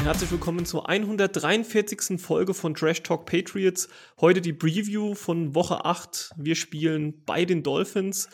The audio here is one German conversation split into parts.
herzlich willkommen zur 143. Folge von Trash Talk Patriots. Heute die Preview von Woche 8. Wir spielen bei den Dolphins.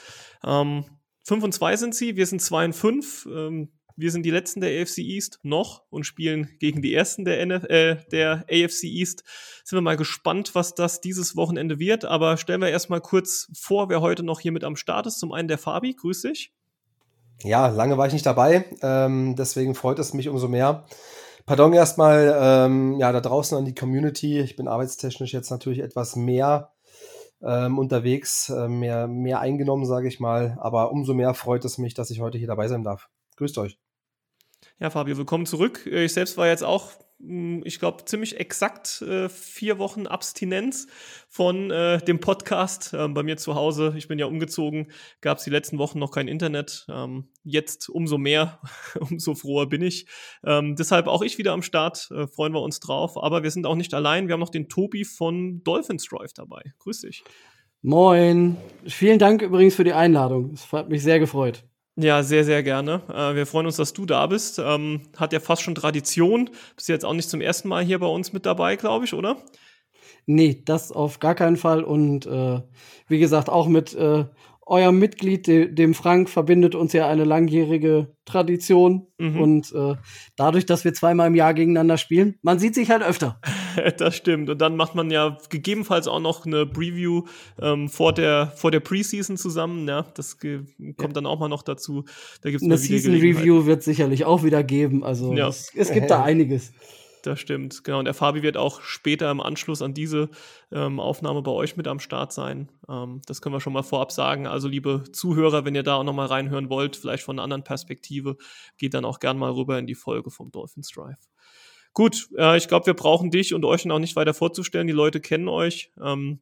5-2 sind sie, wir sind 2-5. Wir sind die Letzten der AFC East noch und spielen gegen die Ersten der AFC East. Sind wir mal gespannt, was das dieses Wochenende wird. Aber stellen wir erstmal kurz vor, wer heute noch hier mit am Start ist. Zum einen der Fabi, grüß dich. Ja, lange war ich nicht dabei, deswegen freut es mich umso mehr. Pardon erstmal da draußen an die Community. Ich bin arbeitstechnisch jetzt natürlich etwas mehr unterwegs, mehr eingenommen, sage ich mal. Aber umso mehr freut es mich, dass ich heute hier dabei sein darf. Grüßt euch. Ja, Fabio, willkommen zurück. Ich selbst war jetzt auch, ich glaube, ziemlich exakt 4 Wochen Abstinenz von dem Podcast bei mir zu Hause. Ich bin ja umgezogen, gab es die letzten Wochen noch kein Internet. Jetzt umso mehr, umso froher bin ich. Deshalb auch ich wieder am Start, freuen wir uns drauf. Aber wir sind auch nicht allein, wir haben noch den Tobi von Dolphins Drive dabei. Grüß dich. Moin. Vielen Dank übrigens für die Einladung. Es hat mich sehr gefreut. Ja, sehr, sehr gerne. Wir freuen uns, dass du da bist. Hat ja fast schon Tradition. Bist jetzt auch nicht zum ersten Mal hier bei uns mit dabei, glaube ich, oder? Nee, das auf gar keinen Fall. Und wie gesagt, auch mit eurem Mitglied, dem Frank, verbindet uns ja eine langjährige Tradition. Und dadurch, dass wir 2-mal im Jahr gegeneinander spielen, man sieht sich halt öfter. Das stimmt. Und dann macht man ja gegebenenfalls auch noch eine Preview vor der Preseason zusammen. Ja, das kommt dann auch mal noch dazu. Da gibt's eine Season-Review wird sicherlich auch wieder geben. Also ja. Es gibt da einiges. Das stimmt, genau. Und der Fabi wird auch später im Anschluss an diese Aufnahme bei euch mit am Start sein. Das können wir schon mal vorab sagen. Also liebe Zuhörer, wenn ihr da auch noch mal reinhören wollt, vielleicht von einer anderen Perspektive, geht dann auch gern mal rüber in die Folge vom Dolphins Drive. Gut, ich glaube, wir brauchen dich und euch auch nicht weiter vorzustellen. Die Leute kennen euch.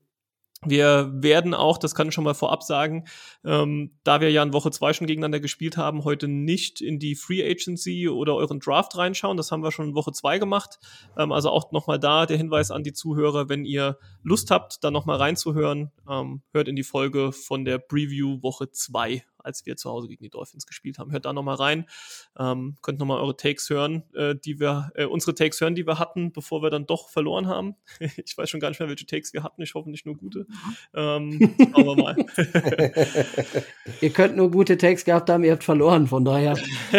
Wir werden auch, das kann ich schon mal vorab sagen, da wir ja in Woche 2 schon gegeneinander gespielt haben, heute nicht in die Free Agency oder euren Draft reinschauen. Das haben wir schon in Woche 2 gemacht. Also auch nochmal da der Hinweis an die Zuhörer, wenn ihr Lust habt, da nochmal reinzuhören, hört in die Folge von der Preview Woche 2, als wir zu Hause gegen die Dolphins gespielt haben. Hört da nochmal rein. Könnt nochmal eure Takes hören, unsere Takes hören, die wir hatten, bevor wir dann doch verloren haben. Ich weiß schon gar nicht mehr, welche Takes wir hatten. Ich hoffe nicht nur gute. Schauen wir mal. Ihr könnt nur gute Takes gehabt haben, ihr habt verloren, von daher.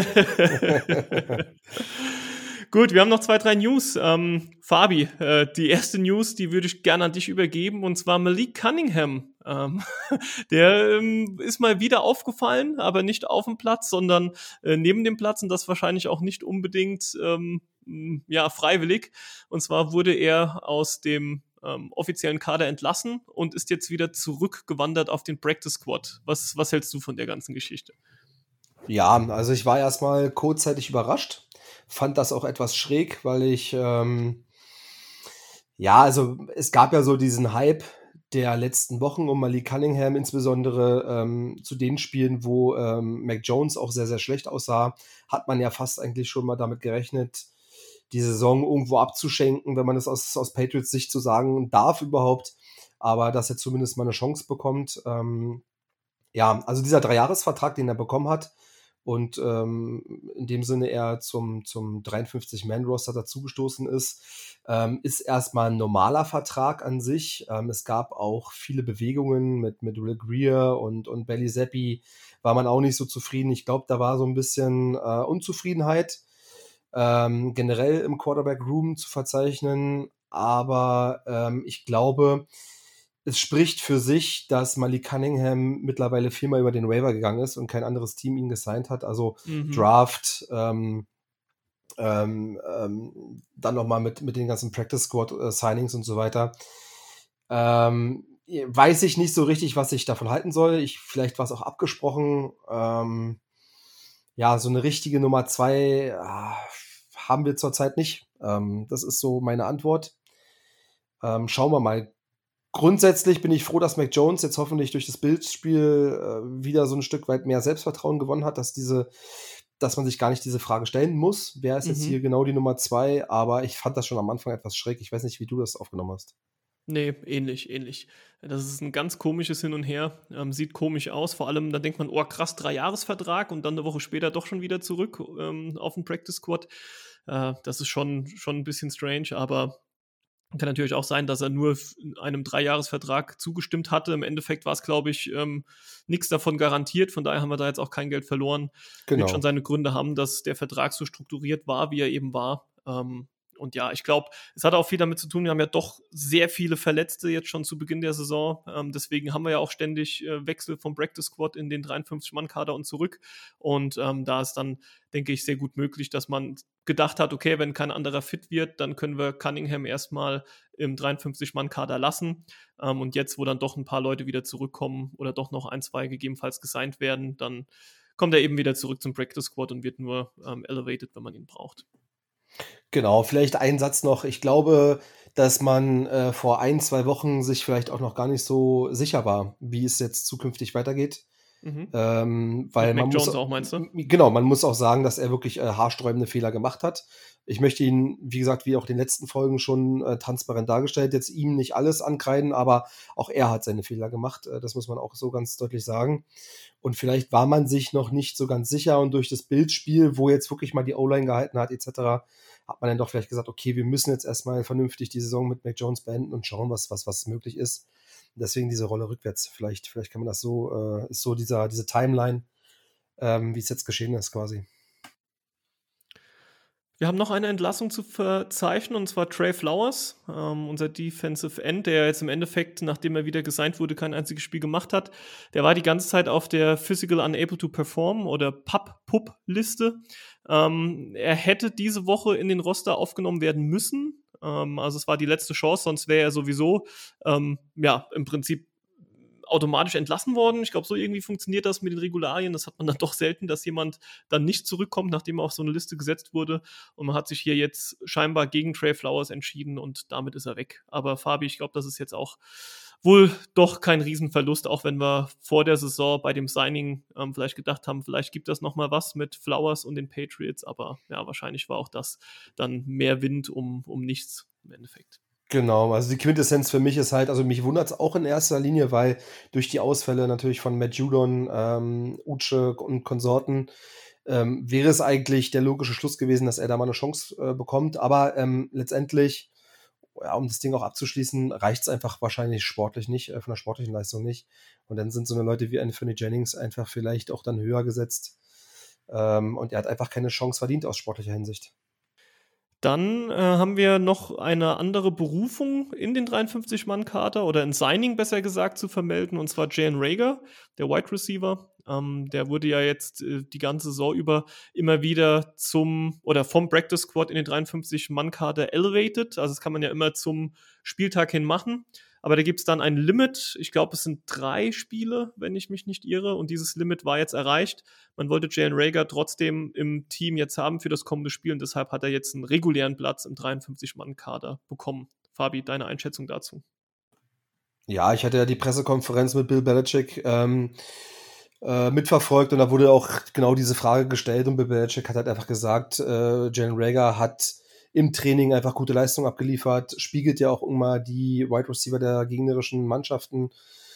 Gut, wir haben noch 2, 3 News. Fabi, die erste News, die würde ich gerne an dich übergeben, und zwar Malik Cunningham. Der ist mal wieder aufgefallen, aber nicht auf dem Platz, sondern neben dem Platz, und das wahrscheinlich auch nicht unbedingt freiwillig. Und zwar wurde er aus dem offiziellen Kader entlassen und ist jetzt wieder zurückgewandert auf den Practice Squad. Was hältst du von der ganzen Geschichte? Ja, also ich war erstmal kurzzeitig überrascht. Fand das auch etwas schräg, weil ich, es gab ja so diesen Hype der letzten Wochen um Malik Cunningham, insbesondere zu den Spielen, wo Mac Jones auch sehr, sehr schlecht aussah, hat man ja fast eigentlich schon mal damit gerechnet, die Saison irgendwo abzuschenken, wenn man es aus Patriots Sicht so sagen darf überhaupt, aber dass er zumindest mal eine Chance bekommt. Also dieser 3-Jahres-Vertrag, den er bekommen hat, und in dem Sinne er zum 53-Man-Roster dazugestoßen ist erstmal ein normaler Vertrag an sich. Es gab auch viele Bewegungen mit Will Grier und Bailey Zappi, war man auch nicht so zufrieden. Ich glaube, da war so ein bisschen Unzufriedenheit generell im Quarterback-Room zu verzeichnen, aber ich glaube, es spricht für sich, dass Malik Cunningham mittlerweile 4-mal über den Waiver gegangen ist und kein anderes Team ihn gesigned hat. Also Draft, dann nochmal mit den ganzen Practice Squad Signings und so weiter. Weiß ich nicht so richtig, was ich davon halten soll. Vielleicht war es auch abgesprochen. So eine richtige Nummer 2 haben wir zurzeit nicht. Das ist so meine Antwort. Schauen wir mal. Grundsätzlich bin ich froh, dass Mac Jones jetzt hoffentlich durch das Bills-Spiel wieder so ein Stück weit mehr Selbstvertrauen gewonnen hat, dass man sich gar nicht diese Frage stellen muss. Wer ist jetzt hier genau die Nummer 2? Aber ich fand das schon am Anfang etwas schräg. Ich weiß nicht, wie du das aufgenommen hast. Nee, ähnlich. Das ist ein ganz komisches Hin und Her. Sieht komisch aus. Vor allem, da denkt man, oh krass, 3-Jahres-Vertrag und dann eine Woche später doch schon wieder zurück auf den Practice Squad. Das ist schon ein bisschen strange, aber kann natürlich auch sein, dass er nur einem 3-Jahres-Vertrag zugestimmt hatte. Im Endeffekt war es, glaube ich, nichts davon garantiert. Von daher haben wir da jetzt auch kein Geld verloren. Genau. Wird schon seine Gründe haben, dass der Vertrag so strukturiert war, wie er eben war. Und ja, ich glaube, es hat auch viel damit zu tun, wir haben ja doch sehr viele Verletzte jetzt schon zu Beginn der Saison. Deswegen haben wir ja auch ständig Wechsel vom Practice Squad in den 53-Mann-Kader und zurück. Und da ist dann, denke ich, sehr gut möglich, dass man gedacht hat, okay, wenn kein anderer fit wird, dann können wir Cunningham erstmal im 53-Mann-Kader lassen. Und jetzt, wo dann doch ein paar Leute wieder zurückkommen oder doch noch 1, 2 gegebenenfalls gesigned werden, dann kommt er eben wieder zurück zum Practice Squad und wird nur elevated, wenn man ihn braucht. Genau, vielleicht ein Satz noch. Ich glaube, dass man vor 1, 2 Wochen sich vielleicht auch noch gar nicht so sicher war, wie es jetzt zukünftig weitergeht. Weil Mit man Mac muss Jones auch, meinst du? Genau, man muss auch sagen, dass er wirklich haarsträubende Fehler gemacht hat. Ich möchte ihn, wie gesagt, wie auch in den letzten Folgen schon transparent dargestellt, jetzt ihm nicht alles ankreiden, aber auch er hat seine Fehler gemacht. Das muss man auch so ganz deutlich sagen. Und vielleicht war man sich noch nicht so ganz sicher und durch das Bildspiel, wo jetzt wirklich mal die O-Line gehalten hat etc., hat man dann doch vielleicht gesagt, okay, wir müssen jetzt erstmal vernünftig die Saison mit Mac Jones beenden und schauen, was möglich ist. Deswegen diese Rolle rückwärts. Vielleicht kann man das so, ist so diese Timeline, wie es jetzt geschehen ist quasi. Wir haben noch eine Entlassung zu verzeichnen, und zwar Trey Flowers, unser Defensive End, der jetzt im Endeffekt, nachdem er wieder gesigned wurde, kein einziges Spiel gemacht hat. Der war die ganze Zeit auf der Physical Unable to Perform oder PUP-Liste. Er hätte diese Woche in den Roster aufgenommen werden müssen. Also es war die letzte Chance, sonst wäre er sowieso im Prinzip automatisch entlassen worden. Ich glaube, so irgendwie funktioniert das mit den Regularien. Das hat man dann doch selten, dass jemand dann nicht zurückkommt, nachdem er auf so eine Liste gesetzt wurde. Und man hat sich hier jetzt scheinbar gegen Trey Flowers entschieden und damit ist er weg. Aber Fabi, ich glaube, das ist jetzt auch wohl doch kein Riesenverlust, auch wenn wir vor der Saison bei dem Signing vielleicht gedacht haben, vielleicht gibt das nochmal was mit Flowers und den Patriots. Aber ja, wahrscheinlich war auch das dann mehr Wind um nichts im Endeffekt. Genau, also die Quintessenz für mich ist halt, also mich wundert es auch in erster Linie, weil durch die Ausfälle natürlich von Matt Judon, Uche und Konsorten wäre es eigentlich der logische Schluss gewesen, dass er da mal eine Chance bekommt. Aber letztendlich, ja, um das Ding auch abzuschließen, reicht es einfach wahrscheinlich sportlich nicht, von der sportlichen Leistung nicht. Und dann sind so eine Leute wie Anthony Jennings einfach vielleicht auch dann höher gesetzt. Und er hat einfach keine Chance verdient aus sportlicher Hinsicht. Dann haben wir noch eine andere Berufung in den 53-Mann-Kader oder ein Signing besser gesagt zu vermelden, und zwar Jalen Reagor, der Wide Receiver. Der wurde ja jetzt die ganze Saison über immer wieder vom Practice Squad in den 53-Mann-Kader elevated. Also das kann man ja immer zum Spieltag hin machen. Aber da gibt es dann ein Limit. Ich glaube, es sind 3 Spiele, wenn ich mich nicht irre. Und dieses Limit war jetzt erreicht. Man wollte Jalen Reagor trotzdem im Team jetzt haben für das kommende Spiel. Und deshalb hat er jetzt einen regulären Platz im 53-Mann-Kader bekommen. Fabi, deine Einschätzung dazu? Ja, ich hatte ja die Pressekonferenz mit Bill Belichick mitverfolgt und da wurde auch genau diese Frage gestellt und Bill Belichick hat halt einfach gesagt, Jalen Reagor hat im Training einfach gute Leistung abgeliefert, spiegelt ja auch immer die Wide Receiver der gegnerischen Mannschaften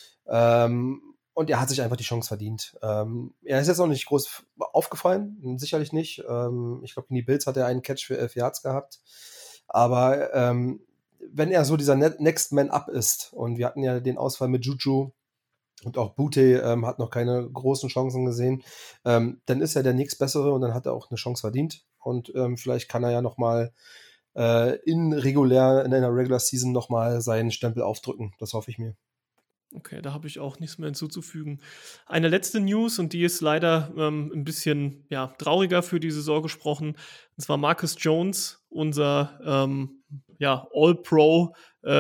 und er hat sich einfach die Chance verdient. Er ist jetzt auch nicht groß aufgefallen, sicherlich nicht. Ich glaube, in die Bills hat er einen Catch für 11 Yards gehabt, aber wenn er so dieser Next Man Up ist und wir hatten ja den Ausfall mit Juju und auch Bute hat noch keine großen Chancen gesehen, dann ist er der nächstbessere und dann hat er auch eine Chance verdient. Und vielleicht kann er ja nochmal in einer Regular Season nochmal seinen Stempel aufdrücken. Das hoffe ich mir. Okay, da habe ich auch nichts mehr hinzuzufügen. Eine letzte News, und die ist leider ein bisschen trauriger für die Saison gesprochen. Und zwar Marcus Jones, unser All-Pro,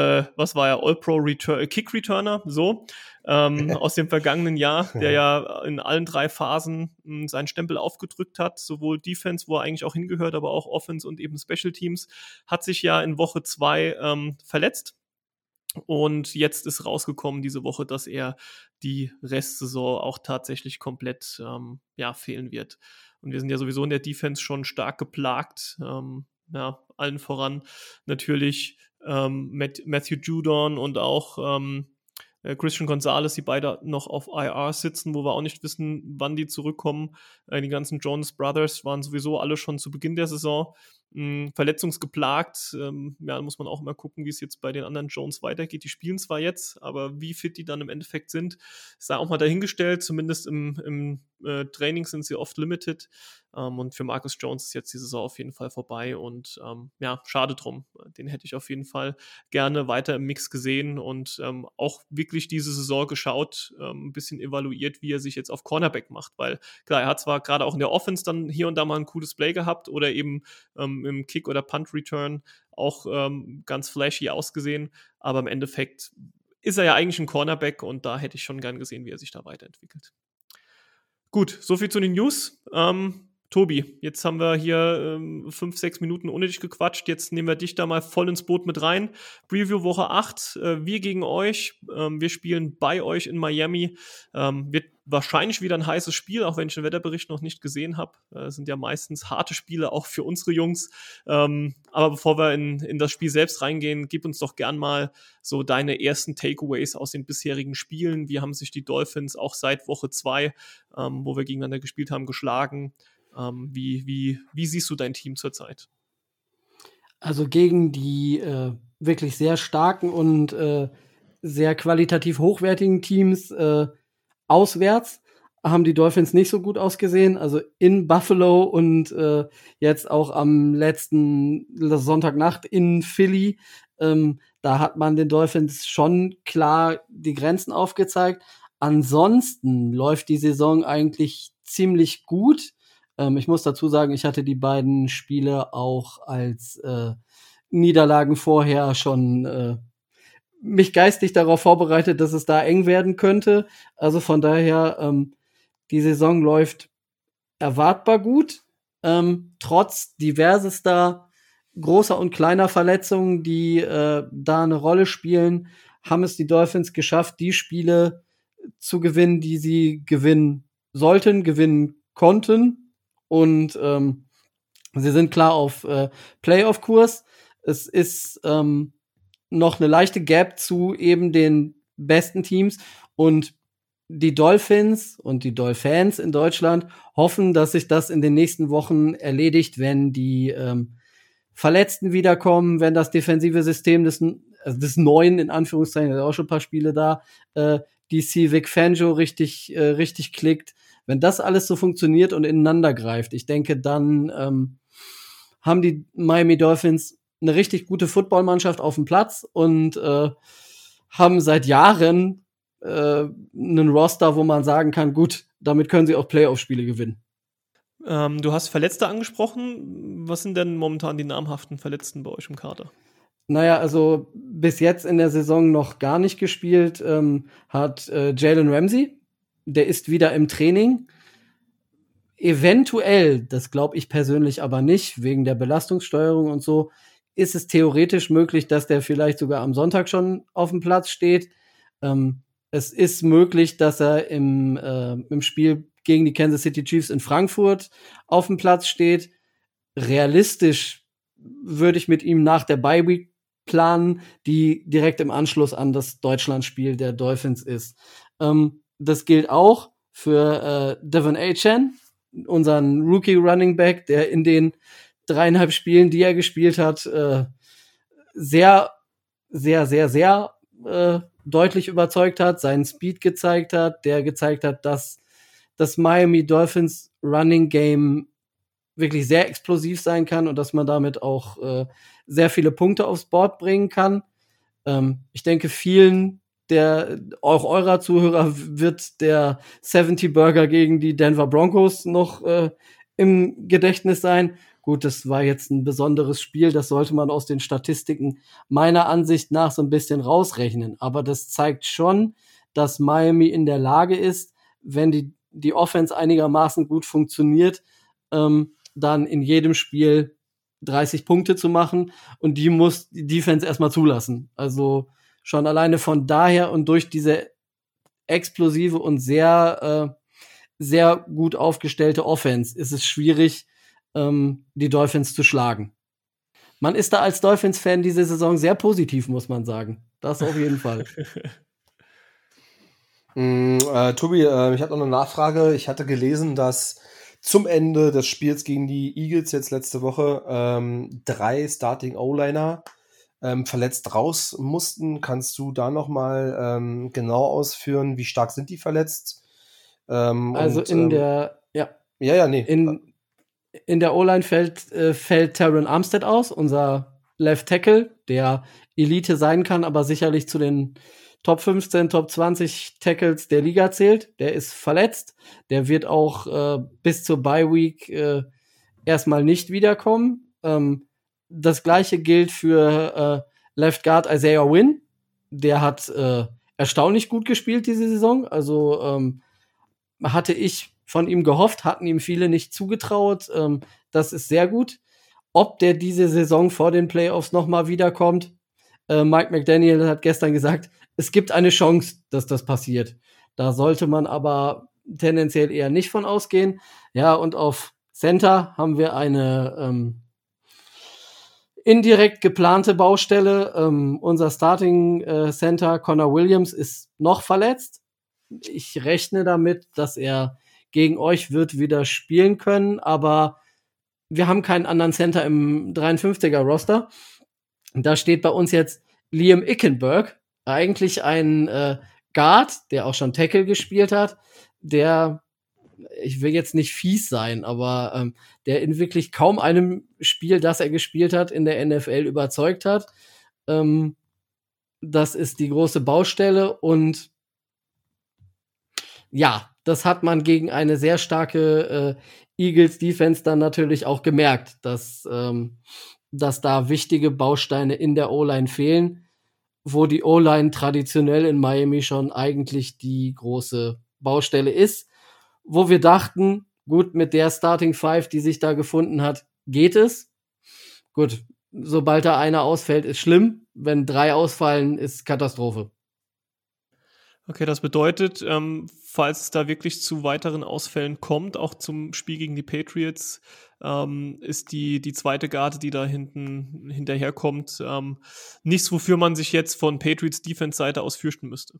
All-Pro Kick-Returner, so, aus dem vergangenen Jahr, der ja in allen 3 Phasen seinen Stempel aufgedrückt hat, sowohl Defense, wo er eigentlich auch hingehört, aber auch Offense und eben Special Teams, hat sich ja in Woche 2 verletzt. Und jetzt ist rausgekommen diese Woche, dass er die Restsaison auch tatsächlich komplett fehlen wird. Und wir sind ja sowieso in der Defense schon stark geplagt. Allen voran natürlich Matthew Judon und auch Christian Gonzalez, die beide noch auf IR sitzen, wo wir auch nicht wissen, wann die zurückkommen. Die ganzen Jonas Brothers waren sowieso alle schon zu Beginn der Saison verletzungsgeplagt. Ja, da muss man auch mal gucken, wie es jetzt bei den anderen Jones weitergeht. Die spielen zwar jetzt, aber wie fit die dann im Endeffekt sind, sei auch mal dahingestellt. Zumindest im Training sind sie oft limited. Und für Marcus Jones ist jetzt die Saison auf jeden Fall vorbei. Und ja, schade drum. Den hätte ich auf jeden Fall gerne weiter im Mix gesehen und auch wirklich diese Saison geschaut, ein bisschen evaluiert, wie er sich jetzt auf Cornerback macht. Weil klar, er hat zwar gerade auch in der Offense dann hier und da mal ein cooles Play gehabt oder eben im Kick- oder Punt-Return auch ganz flashy ausgesehen, aber im Endeffekt ist er ja eigentlich ein Cornerback und da hätte ich schon gern gesehen, wie er sich da weiterentwickelt. Gut, soviel zu den News. Tobi, jetzt haben wir hier 5-6 Minuten ohne dich gequatscht. Jetzt nehmen wir dich da mal voll ins Boot mit rein. Preview Woche 8, wir gegen euch. Wir spielen bei euch in Miami. Wird wahrscheinlich wieder ein heißes Spiel, auch wenn ich den Wetterbericht noch nicht gesehen habe. Sind ja meistens harte Spiele, auch für unsere Jungs. Aber bevor wir in das Spiel selbst reingehen, gib uns doch gern mal so deine ersten Takeaways aus den bisherigen Spielen. Wie haben sich die Dolphins auch seit Woche 2, wo wir gegeneinander gespielt haben, geschlagen? Wie siehst du dein Team zurzeit? Also gegen die wirklich sehr starken und sehr qualitativ hochwertigen Teams auswärts haben die Dolphins nicht so gut ausgesehen. Also in Buffalo und jetzt auch am letzten Sonntagnacht in Philly, da hat man den Dolphins schon klar die Grenzen aufgezeigt. Ansonsten läuft die Saison eigentlich ziemlich gut. Ich muss dazu sagen, ich hatte die beiden Spiele auch als Niederlagen vorher schon mich geistig darauf vorbereitet, dass es da eng werden könnte. Also von daher, die Saison läuft erwartbar gut, trotz diversester großer und kleiner Verletzungen, die da eine Rolle spielen, haben es die Dolphins geschafft, die Spiele zu gewinnen, die sie gewinnen sollten, gewinnen konnten. Und sie sind klar auf Playoff-Kurs. Es ist noch eine leichte Gap zu eben den besten Teams. Und die Dolphins und die Dolphins in Deutschland hoffen, dass sich das in den nächsten Wochen erledigt, wenn die Verletzten wiederkommen, wenn das defensive System des Neuen, in Anführungszeichen, da sind auch schon ein paar Spiele da, DC Vic Fangio richtig klickt. Wenn das alles so funktioniert und ineinander greift, ich denke, dann haben die Miami Dolphins eine richtig gute Footballmannschaft auf dem Platz und haben seit Jahren einen Roster, wo man sagen kann, gut, damit können sie auch Playoff-Spiele gewinnen. Du hast Verletzte angesprochen. Was sind denn momentan die namhaften Verletzten bei euch im Kader? Naja, also bis jetzt in der Saison noch gar nicht gespielt, hat Jalen Ramsey. Der ist wieder im Training. Eventuell, das glaube ich persönlich aber nicht, wegen der Belastungssteuerung und so, ist es theoretisch möglich, dass der vielleicht sogar am Sonntag schon auf dem Platz steht. Es ist möglich, dass er im Spiel gegen die Kansas City Chiefs in Frankfurt auf dem Platz steht. Realistisch würde ich mit ihm nach der Bye Week planen, die direkt im Anschluss an das Deutschlandspiel der Dolphins ist. Das gilt auch für Devon Achane, unseren Rookie Running Back, der in den 3,5 Spielen, die er gespielt hat, sehr deutlich überzeugt hat, seinen Speed gezeigt hat, der gezeigt hat, dass das Miami Dolphins Running Game wirklich sehr explosiv sein kann und dass man damit auch sehr viele Punkte aufs Board bringen kann. Ich denke, vielen auch eurer Zuhörer wird der 70 Burger gegen die Denver Broncos noch im Gedächtnis sein. Gut, das war jetzt ein besonderes Spiel, das sollte man aus den Statistiken meiner Ansicht nach so ein bisschen rausrechnen. Aber das zeigt schon, dass Miami in der Lage ist, wenn die Offense einigermaßen gut funktioniert, dann in jedem Spiel 30 Punkte zu machen. Und die muss die Defense erstmal zulassen. Also schon alleine von daher und durch diese explosive und sehr gut aufgestellte Offense ist es schwierig, die Dolphins zu schlagen. Man ist da als Dolphins-Fan diese Saison sehr positiv, muss man sagen. Das auf jeden Fall. Tobi, ich habe noch eine Nachfrage. Ich hatte gelesen, dass zum Ende des Spiels gegen die Eagles jetzt letzte Woche 3 Starting O-Liner verletzt raus mussten. Kannst du da nochmal genau ausführen, wie stark sind die verletzt? Also in der, ja. Ja, nee. In der O-Line fällt Terron Armstead aus, unser Left Tackle, der Elite sein kann, aber sicherlich zu den Top 15, Top 20 Tackles der Liga zählt. Der ist verletzt. Der wird auch bis zur Bye Week erstmal nicht wiederkommen. Das gleiche gilt für Left Guard Isaiah Wynn. Der hat erstaunlich gut gespielt diese Saison. Also hatte ich von ihm gehofft, hatten ihm viele nicht zugetraut. Das ist sehr gut. Ob der diese Saison vor den Playoffs noch mal wiederkommt, Mike McDaniel hat gestern gesagt, es gibt eine Chance, dass das passiert. Da sollte man aber tendenziell eher nicht von ausgehen. Ja, und auf Center haben wir eine indirekt geplante Baustelle. Unser Starting Center Connor Williams ist noch verletzt. Ich rechne damit, dass er gegen euch wird wieder spielen können, aber wir haben keinen anderen Center im 53er-Roster. Da steht bei uns jetzt Liam Ickenberg, eigentlich ein Guard, der auch schon Tackle gespielt hat, der, ich will jetzt nicht fies sein, aber der in wirklich kaum einem Spiel, das er gespielt hat, in der NFL überzeugt hat. Das ist die große Baustelle und ja, das hat man gegen eine sehr starke Eagles-Defense dann natürlich auch gemerkt, dass da wichtige Bausteine in der O-Line fehlen, wo die O-Line traditionell in Miami schon eigentlich die große Baustelle ist, wo wir dachten, gut, mit der Starting Five, die sich da gefunden hat, geht es. Gut, sobald da einer ausfällt, ist schlimm. Wenn 3 ausfallen, ist Katastrophe. Okay, das bedeutet, falls es da wirklich zu weiteren Ausfällen kommt, auch zum Spiel gegen die Patriots, ist die zweite Garde, die da hinterherkommt, nichts, wofür man sich jetzt von Patriots Defense-Seite aus fürchten müsste.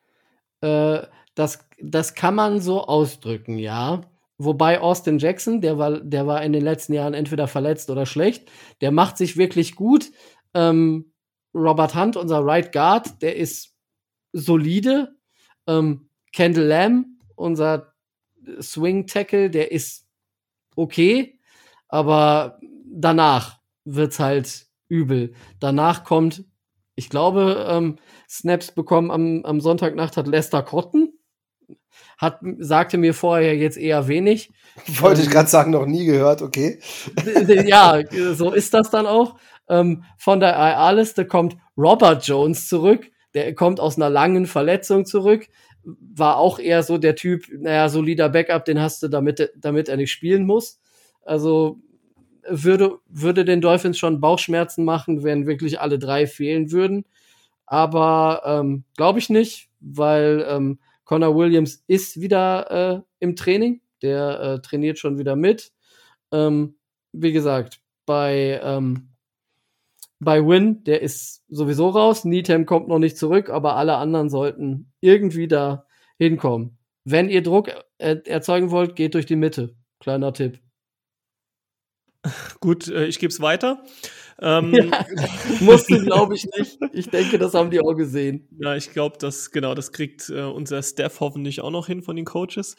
Das kann man so ausdrücken, ja. Wobei Austin Jackson, der war in den letzten Jahren entweder verletzt oder schlecht, der macht sich wirklich gut. Robert Hunt, unser Right Guard, der ist solide. Kendall Lamb, unser Swing Tackle, der ist okay, aber danach wird's halt übel. Danach kommt, ich glaube, Snaps bekommen am Sonntagnacht hat Lester Cotton. Sagte mir vorher jetzt eher wenig. Wollte ich gerade sagen, noch nie gehört, okay. Ja, so ist das dann auch. Von der IR-Liste kommt Robert Jones zurück. Der kommt aus einer langen Verletzung zurück. War auch eher so der Typ, solider Backup, den hast du, damit er nicht spielen muss. Also würde den Dolphins schon Bauchschmerzen machen, wenn wirklich alle 3 fehlen würden. Aber glaube ich nicht, weil Connor Williams ist wieder im Training. Der trainiert schon wieder mit. Wie gesagt, bei Wynn, der ist sowieso raus. Needham kommt noch nicht zurück, aber alle anderen sollten irgendwie da hinkommen. Wenn ihr Druck erzeugen wollt, geht durch die Mitte. Kleiner Tipp. Gut, ich gebe es weiter. Ja, musst du, glaube ich, nicht. Ich denke, das haben die auch gesehen. Ja, ich glaube, das kriegt unser Staff hoffentlich auch noch hin von den Coaches.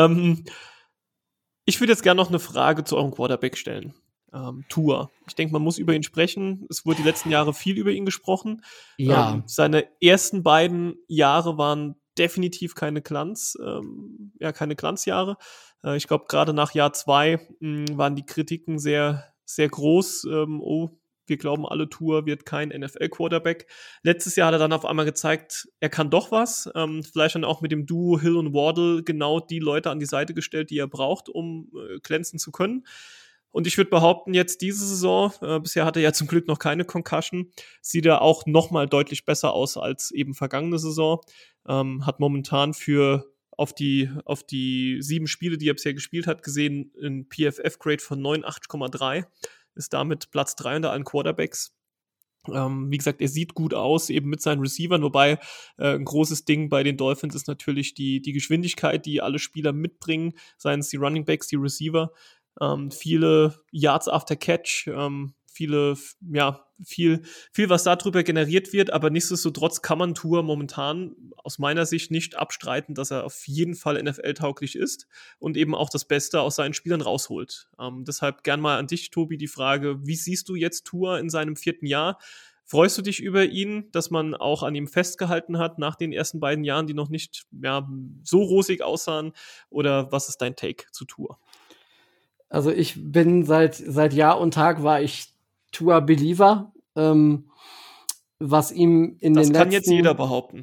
Ich würde jetzt gerne noch eine Frage zu eurem Quarterback stellen. Tua. Ich denke, man muss über ihn sprechen. Es wurde die letzten Jahre viel über ihn gesprochen. Ja. Seine ersten beiden Jahre waren definitiv keine keine Glanzjahre. Ich glaube, gerade nach Jahr 2 waren die Kritiken sehr, sehr groß. Wir glauben alle, Tua wird kein NFL-Quarterback. Letztes Jahr hat er dann auf einmal gezeigt, er kann doch was. Vielleicht dann auch mit dem Duo Hill und Waddle genau die Leute an die Seite gestellt, die er braucht, um glänzen zu können. Und ich würde behaupten, jetzt diese Saison, bisher hatte er ja zum Glück noch keine Concussion, sieht er auch noch mal deutlich besser aus als eben vergangene Saison. Hat momentan auf die 7 Spiele, die er bisher gespielt hat, gesehen, ein PFF-Grade von 89,3. Ist damit Platz 3 unter allen Quarterbacks. Wie gesagt, er sieht gut aus, eben mit seinen Receivern, wobei ein großes Ding bei den Dolphins ist natürlich die Geschwindigkeit, die alle Spieler mitbringen, seien es die Running Backs, die Receiver, viele Yards after Catch, viel, was darüber generiert wird, aber nichtsdestotrotz kann man Tua momentan aus meiner Sicht nicht abstreiten, dass er auf jeden Fall NFL-tauglich ist und eben auch das Beste aus seinen Spielern rausholt. Deshalb gern mal an dich, Tobi, die Frage, wie siehst du jetzt Tua in seinem 4. Jahr? Freust du dich über ihn, dass man auch an ihm festgehalten hat nach den ersten beiden Jahren, die noch nicht so rosig aussahen? Oder was ist dein Take zu Tua? Also ich bin seit Jahr und Tag war ich Tua-Believer, was ihm in den letzten... Das kann jetzt jeder behaupten.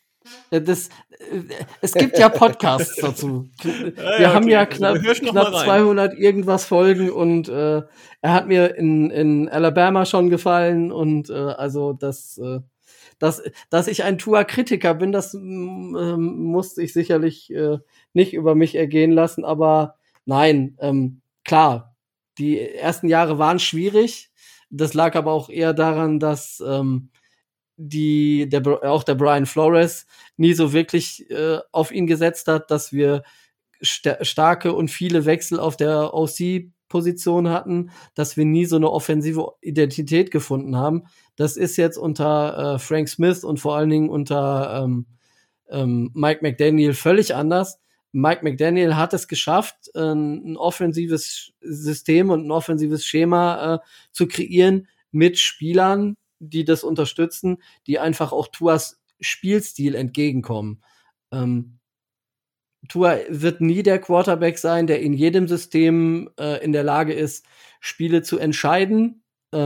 Es gibt ja Podcasts dazu. Wir haben ja knapp 200 irgendwas Folgen und er hat mir in Alabama schon gefallen und also dass ich ein Tua-Kritiker bin, das musste ich sicherlich nicht über mich ergehen lassen, aber nein, klar, die ersten Jahre waren schwierig. Das lag aber auch eher daran, dass auch der Brian Flores nie so wirklich auf ihn gesetzt hat, dass wir starke und viele Wechsel auf der OC-Position hatten, dass wir nie so eine offensive Identität gefunden haben. Das ist jetzt unter Frank Smith und vor allen Dingen unter Mike McDaniel völlig anders. Mike McDaniel hat es geschafft, ein offensives System und ein offensives Schema zu kreieren mit Spielern, die das unterstützen, die einfach auch Tuas Spielstil entgegenkommen. Tua wird nie der Quarterback sein, der in jedem System in der Lage ist, Spiele zu entscheiden.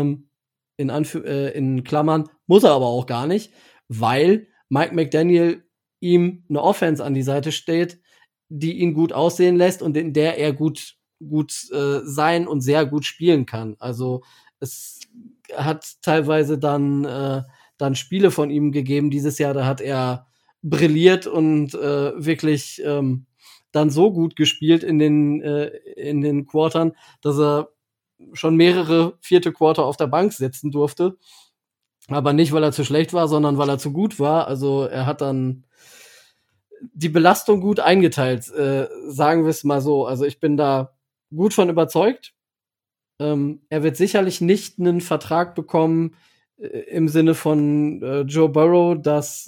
In Klammern muss er aber auch gar nicht, weil Mike McDaniel ihm eine Offense an die Seite steht, die ihn gut aussehen lässt und in der er gut sein und sehr gut spielen kann. Also es hat teilweise dann Spiele von ihm gegeben dieses Jahr, da hat er brilliert und wirklich dann so gut gespielt in den Quartern, dass er schon mehrere 4. Quarter auf der Bank sitzen durfte. Aber nicht, weil er zu schlecht war, sondern weil er zu gut war. Also er hat dann die Belastung gut eingeteilt, sagen wir es mal so. Also ich bin da gut von überzeugt. Er wird sicherlich nicht einen Vertrag bekommen im Sinne von Joe Burrow, dass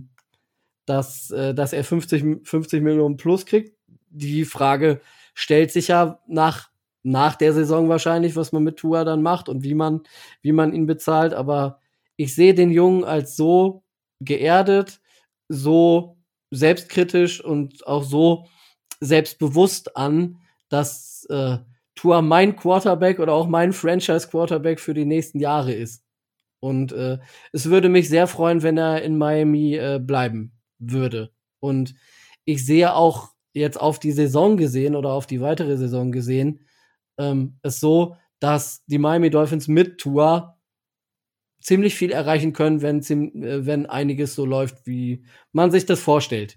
er 50 Millionen plus kriegt. Die Frage stellt sich ja nach der Saison wahrscheinlich, was man mit Tua dann macht und wie man ihn bezahlt. Aber ich sehe den Jungen als so geerdet, so selbstkritisch und auch so selbstbewusst an, dass Tua mein Quarterback oder auch mein Franchise-Quarterback für die nächsten Jahre ist. Und es würde mich sehr freuen, wenn er in Miami bleiben würde. Und ich sehe auch jetzt auf die Saison gesehen oder auf die weitere Saison gesehen, es so, dass die Miami Dolphins mit Tua ziemlich viel erreichen können, wenn einiges so läuft, wie man sich das vorstellt.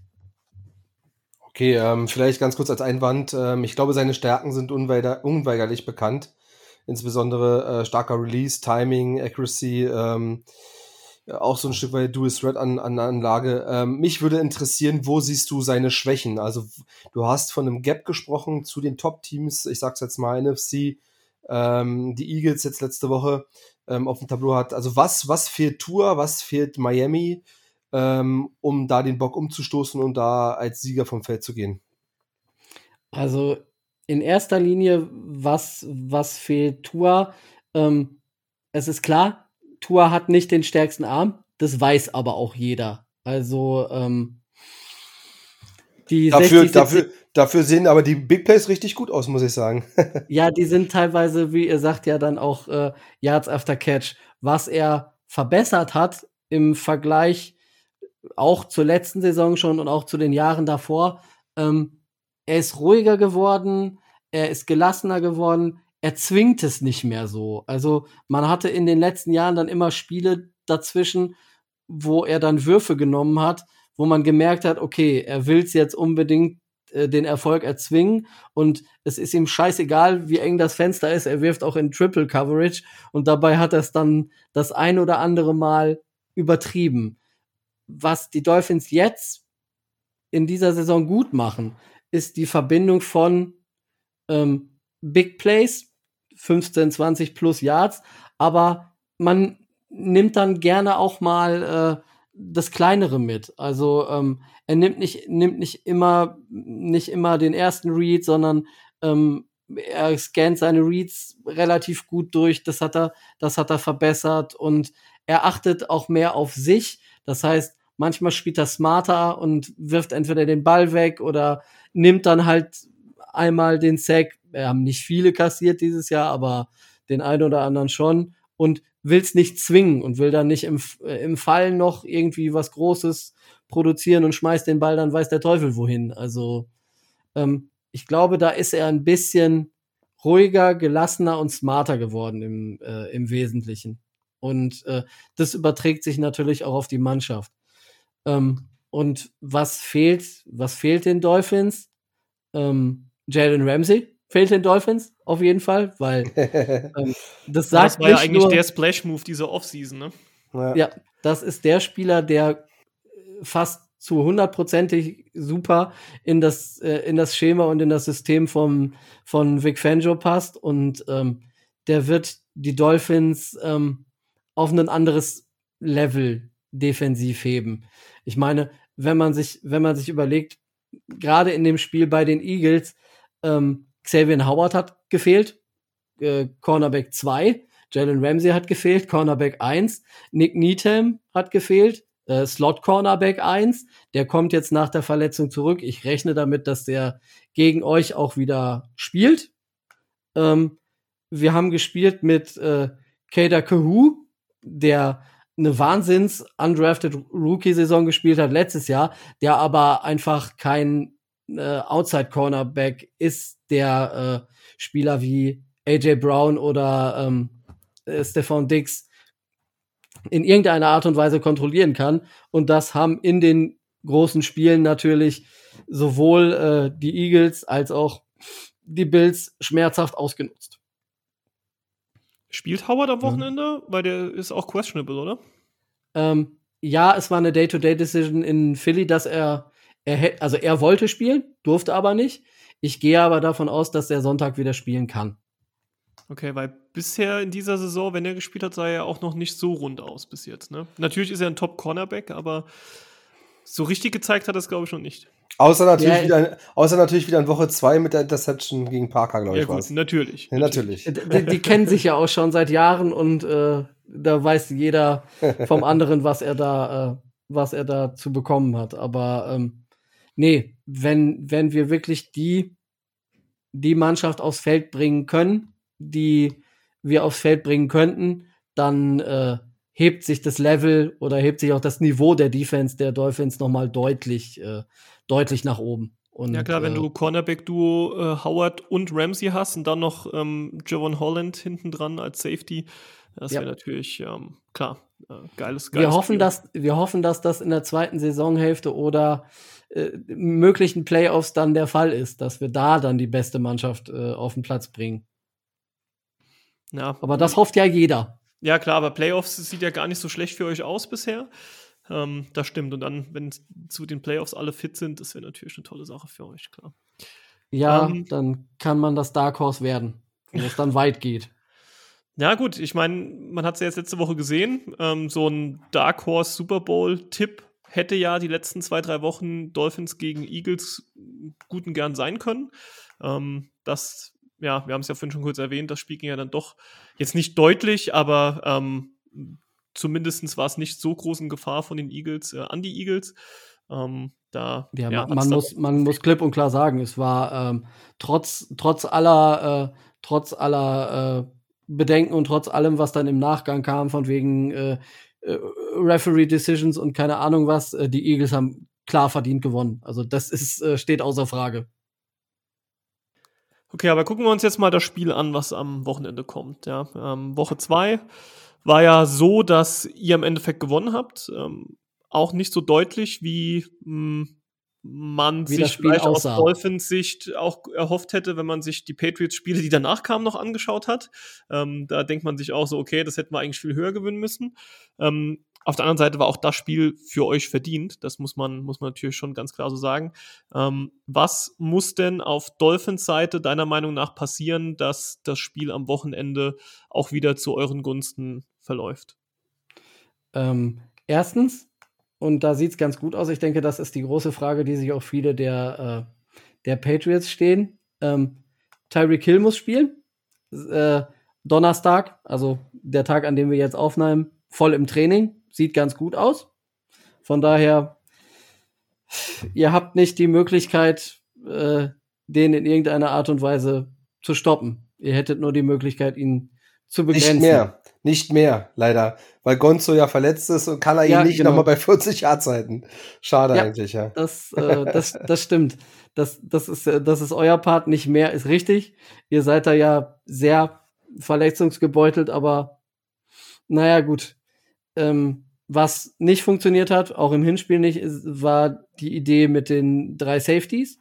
Okay, vielleicht ganz kurz als Einwand. Ich glaube, seine Stärken sind unweigerlich bekannt. Insbesondere starker Release, Timing, Accuracy, auch so ein Stück weit Dual-Threat-Anlage. Mich würde interessieren, wo siehst du seine Schwächen? Also du hast von einem Gap gesprochen zu den Top-Teams, ich sag's jetzt mal NFC, die Eagles jetzt letzte Woche auf dem Tableau hat. Also was fehlt Tua, was fehlt Miami, um da den Bock umzustoßen und da als Sieger vom Feld zu gehen? Also in erster Linie, was fehlt Tua? Es ist klar, Tua hat nicht den stärksten Arm, das weiß aber auch jeder. Also Dafür sehen aber die Big Plays richtig gut aus, muss ich sagen. Ja, die sind teilweise, wie ihr sagt, ja dann auch Yards after Catch. Was er verbessert hat im Vergleich auch zur letzten Saison schon und auch zu den Jahren davor, er ist ruhiger geworden, er ist gelassener geworden, er zwingt es nicht mehr so. Also man hatte in den letzten Jahren dann immer Spiele dazwischen, wo er dann Würfe genommen hat, wo man gemerkt hat, okay, er will es jetzt unbedingt den Erfolg erzwingen und es ist ihm scheißegal, wie eng das Fenster ist, er wirft auch in Triple Coverage und dabei hat er es dann das ein oder andere Mal übertrieben. Was die Dolphins jetzt in dieser Saison gut machen, ist die Verbindung von Big Plays, 15, 20 plus Yards, aber man nimmt dann gerne auch mal das Kleinere mit. Also er nimmt nicht immer den ersten Read, sondern er scannt seine Reads relativ gut durch. Das hat er verbessert und er achtet auch mehr auf sich. Das heißt, manchmal spielt er smarter und wirft entweder den Ball weg oder nimmt dann halt einmal den Sack. Wir haben nicht viele kassiert dieses Jahr, aber den einen oder anderen schon und will's nicht zwingen und will dann nicht im Fall noch irgendwie was Großes produzieren und schmeißt den Ball, dann weiß der Teufel wohin. Also ich glaube, da ist er ein bisschen ruhiger, gelassener und smarter geworden im Wesentlichen. Und das überträgt sich natürlich auch auf die Mannschaft. Und was fehlt den Dolphins? Jalen Ramsey fehlt den Dolphins auf jeden Fall, weil das sagt das war ja eigentlich der Splash-Move dieser Offseason, ne? Ja, das ist der Spieler, der fast zu 100%ig super in das Schema und in das System von Vic Fangio passt und der wird die Dolphins auf ein anderes Level defensiv heben. Ich meine, wenn man sich überlegt, gerade in dem Spiel bei den Eagles, Xavier Howard hat gefehlt, Cornerback 2, Jalen Ramsey hat gefehlt, Cornerback 1, Nick Needham hat gefehlt, Slot-Cornerback 1, der kommt jetzt nach der Verletzung zurück. Ich rechne damit, dass der gegen euch auch wieder spielt. Wir haben gespielt mit Kader Kahu, der eine Wahnsinns-undrafted Rookie-Saison gespielt hat letztes Jahr, der aber einfach kein Outside-Cornerback ist, der Spieler wie AJ Brown oder Stephon Diggs in irgendeiner Art und Weise kontrollieren kann. Und das haben in den großen Spielen natürlich sowohl die Eagles als auch die Bills schmerzhaft ausgenutzt. Spielt Howard am Wochenende? Weil der ist auch questionable, oder? Ja, es war eine Day-to-Day-Decision in Philly, dass er wollte spielen, durfte aber nicht. Ich gehe aber davon aus, dass er Sonntag wieder spielen kann. Okay, weil bisher in dieser Saison, wenn er gespielt hat, sah er auch noch nicht so rund aus bis jetzt, ne? Natürlich ist er ein Top-Cornerback, aber so richtig gezeigt hat er es, glaube ich, noch nicht. Außer natürlich wieder in Woche 2 mit der Interception gegen Parker, glaube ich. Ja gut, natürlich. Ja, natürlich. Die kennen sich ja auch schon seit Jahren und da weiß jeder vom anderen, was er da zu bekommen hat. Aber nee, wenn wir wirklich die Mannschaft aufs Feld bringen können, die wir aufs Feld bringen könnten, dann hebt sich das Level oder hebt sich auch das Niveau der Defense der Dolphins nochmal deutlich nach oben. Und, ja klar, wenn du Cornerback-Duo Howard und Ramsey hast und dann noch Javon Holland hinten dran als Safety, das wäre natürlich klar, geiles wir hoffen, dass das in der zweiten Saisonhälfte oder möglichen Playoffs dann der Fall ist, dass wir da dann die beste Mannschaft auf den Platz bringen. Ja. Aber das hofft ja jeder. Ja klar, aber Playoffs sieht ja gar nicht so schlecht für euch aus bisher. Das stimmt. Und dann, wenn zu den Playoffs alle fit sind, das wäre natürlich eine tolle Sache für euch, klar. Ja, dann kann man das Dark Horse werden, wo es dann weit geht. Ja gut, ich meine, man hat es ja jetzt letzte Woche gesehen, so ein Dark Horse Super Bowl-Tipp hätte ja die letzten 2-3 Wochen Dolphins gegen Eagles gut und gern sein können. Wir haben es ja vorhin schon kurz erwähnt, das Spiel ging ja dann doch jetzt nicht deutlich, aber zumindest war es nicht so groß in Gefahr von den Eagles an die Eagles. Man muss klipp und klar sagen, es war trotz aller Bedenken und trotz allem, was dann im Nachgang kam, von wegen Referee Decisions und keine Ahnung was, die Eagles haben klar verdient gewonnen. Also das steht außer Frage. Okay, aber gucken wir uns jetzt mal das Spiel an, was am Wochenende kommt. Ja. Woche 2 war ja so, dass ihr im Endeffekt gewonnen habt. Auch nicht so deutlich wie man wie das sich Spiel vielleicht aus aussah. Dolphins Sicht auch erhofft hätte, wenn man sich die Patriots-Spiele, die danach kamen, noch angeschaut hat. Da denkt man sich auch so, okay, das hätten wir eigentlich viel höher gewinnen müssen. Auf der anderen Seite war auch das Spiel für euch verdient. Das muss man natürlich schon ganz klar so sagen. Was muss denn auf Dolphins Seite deiner Meinung nach passieren, dass das Spiel am Wochenende auch wieder zu euren Gunsten verläuft? Erstens, und da sieht es ganz gut aus, ich denke, das ist die große Frage, die sich auch viele der Patriots stehen. Tyreek Hill muss spielen. Donnerstag, also der Tag, an dem wir jetzt aufnehmen, voll im Training. Sieht ganz gut aus. Von daher, ihr habt nicht die Möglichkeit, den in irgendeiner Art und Weise zu stoppen. Ihr hättet nur die Möglichkeit, ihn zu begrenzen. Nicht mehr, leider. Weil Gonzo ja verletzt ist und kann er ihn nicht nochmal bei 40 Yards halten. Schade eigentlich, ja. Das stimmt. Das ist euer Part, nicht mehr ist richtig. Ihr seid da ja sehr verletzungsgebeutelt, aber naja, gut. Was nicht funktioniert hat, auch im Hinspiel nicht, war die Idee mit den 3 Safeties.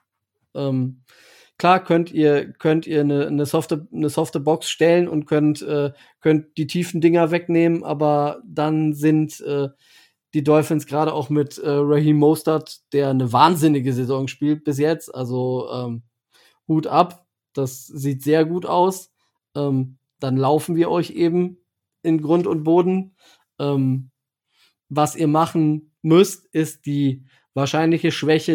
Klar könnt ihr eine softe Box stellen und könnt die tiefen Dinger wegnehmen, aber dann sind die Dolphins gerade auch mit Raheem Mostert, der eine wahnsinnige Saison spielt bis jetzt, also Hut ab, das sieht sehr gut aus. Dann laufen wir euch eben in Grund und Boden. Was ihr machen müsst, ist die wahrscheinliche Schwäche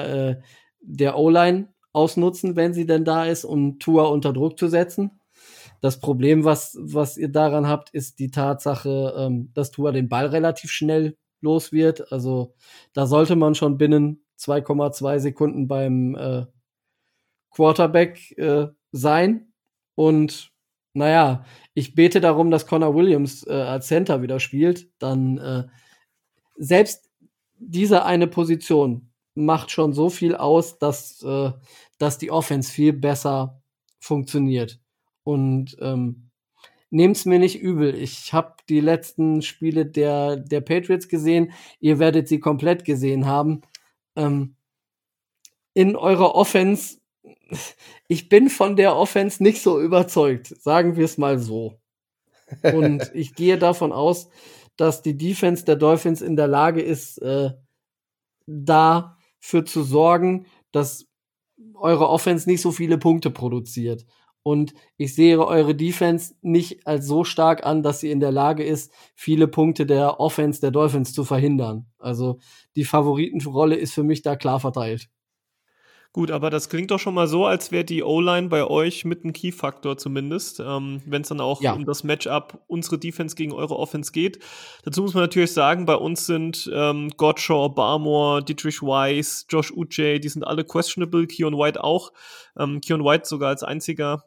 der O-Line ausnutzen, wenn sie denn da ist, um Tua unter Druck zu setzen. Das Problem, was ihr daran habt, ist die Tatsache, dass Tua den Ball relativ schnell los wird. Also da sollte man schon binnen 2,2 Sekunden beim Quarterback sein. Und naja, ich bete darum, dass Connor Williams als Center wieder spielt. Dann selbst diese eine Position macht schon so viel aus, dass die Offense viel besser funktioniert. Und nehmt's mir nicht übel. Ich habe die letzten Spiele der Patriots gesehen. Ihr werdet sie komplett gesehen haben. In eurer Offense, ich bin von der Offense nicht so überzeugt, sagen wir es mal so. Und ich gehe davon aus, dass die Defense der Dolphins in der Lage ist, dafür zu sorgen, dass eure Offense nicht so viele Punkte produziert. Und ich sehe eure Defense nicht als so stark an, dass sie in der Lage ist, viele Punkte der Offense der Dolphins zu verhindern. Also die Favoritenrolle ist für mich da klar verteilt. Gut, aber das klingt doch schon mal so, als wäre die O-Line bei euch mit einem Key-Faktor zumindest, wenn es dann auch um das Matchup unsere Defense gegen eure Offense geht. Dazu muss man natürlich sagen, bei uns sind Godchaux, Barmore, Dietrich Weiss, Josh Uche, die sind alle questionable, Keon White auch. Keon White sogar als einziger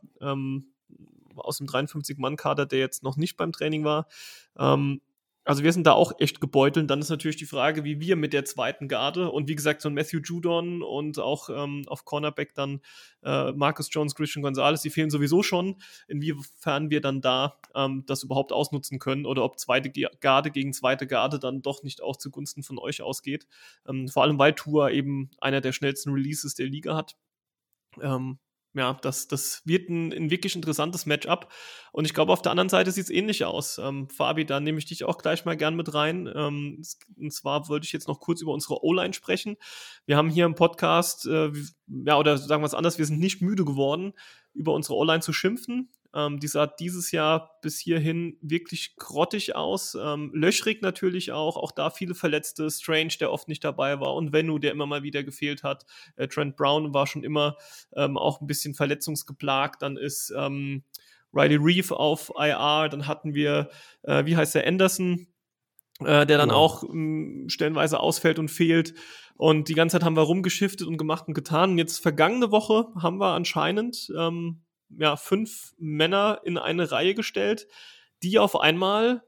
aus dem 53-Mann-Kader, der jetzt noch nicht beim Training war. Also wir sind da auch echt gebeutelt. Und dann ist natürlich die Frage, wie wir mit der zweiten Garde und wie gesagt, so ein Matthew Judon und auch auf Cornerback dann Marcus Jones, Christian Gonzalez, die fehlen sowieso schon. Inwiefern wir dann da das überhaupt ausnutzen können oder ob zweite Garde gegen zweite Garde dann doch nicht auch zugunsten von euch ausgeht. Vor allem, weil Tua eben einer der schnellsten Releases der Liga hat. Ja, das wird ein wirklich interessantes Matchup. Und ich glaube, auf der anderen Seite sieht es ähnlich aus. Fabi, da nehme ich dich auch gleich mal gern mit rein. Und zwar wollte ich jetzt noch kurz über unsere O-Line sprechen. Wir haben hier im Podcast, oder sagen wir es anders, wir sind nicht müde geworden, über unsere O-Line zu schimpfen. Die sah dieses Jahr bis hierhin wirklich grottig aus. Löchrig natürlich auch da viele Verletzte. Strange, der oft nicht dabei war, und Venu, der immer mal wieder gefehlt hat. Trent Brown war schon immer auch ein bisschen verletzungsgeplagt. Dann ist Riley Reeve auf IR. Dann hatten wir, Anderson, der dann auch stellenweise ausfällt und fehlt. Und die ganze Zeit haben wir rumgeschiftet und gemacht und getan. Und jetzt vergangene Woche haben wir anscheinend 5 Männer in eine Reihe gestellt, die auf einmal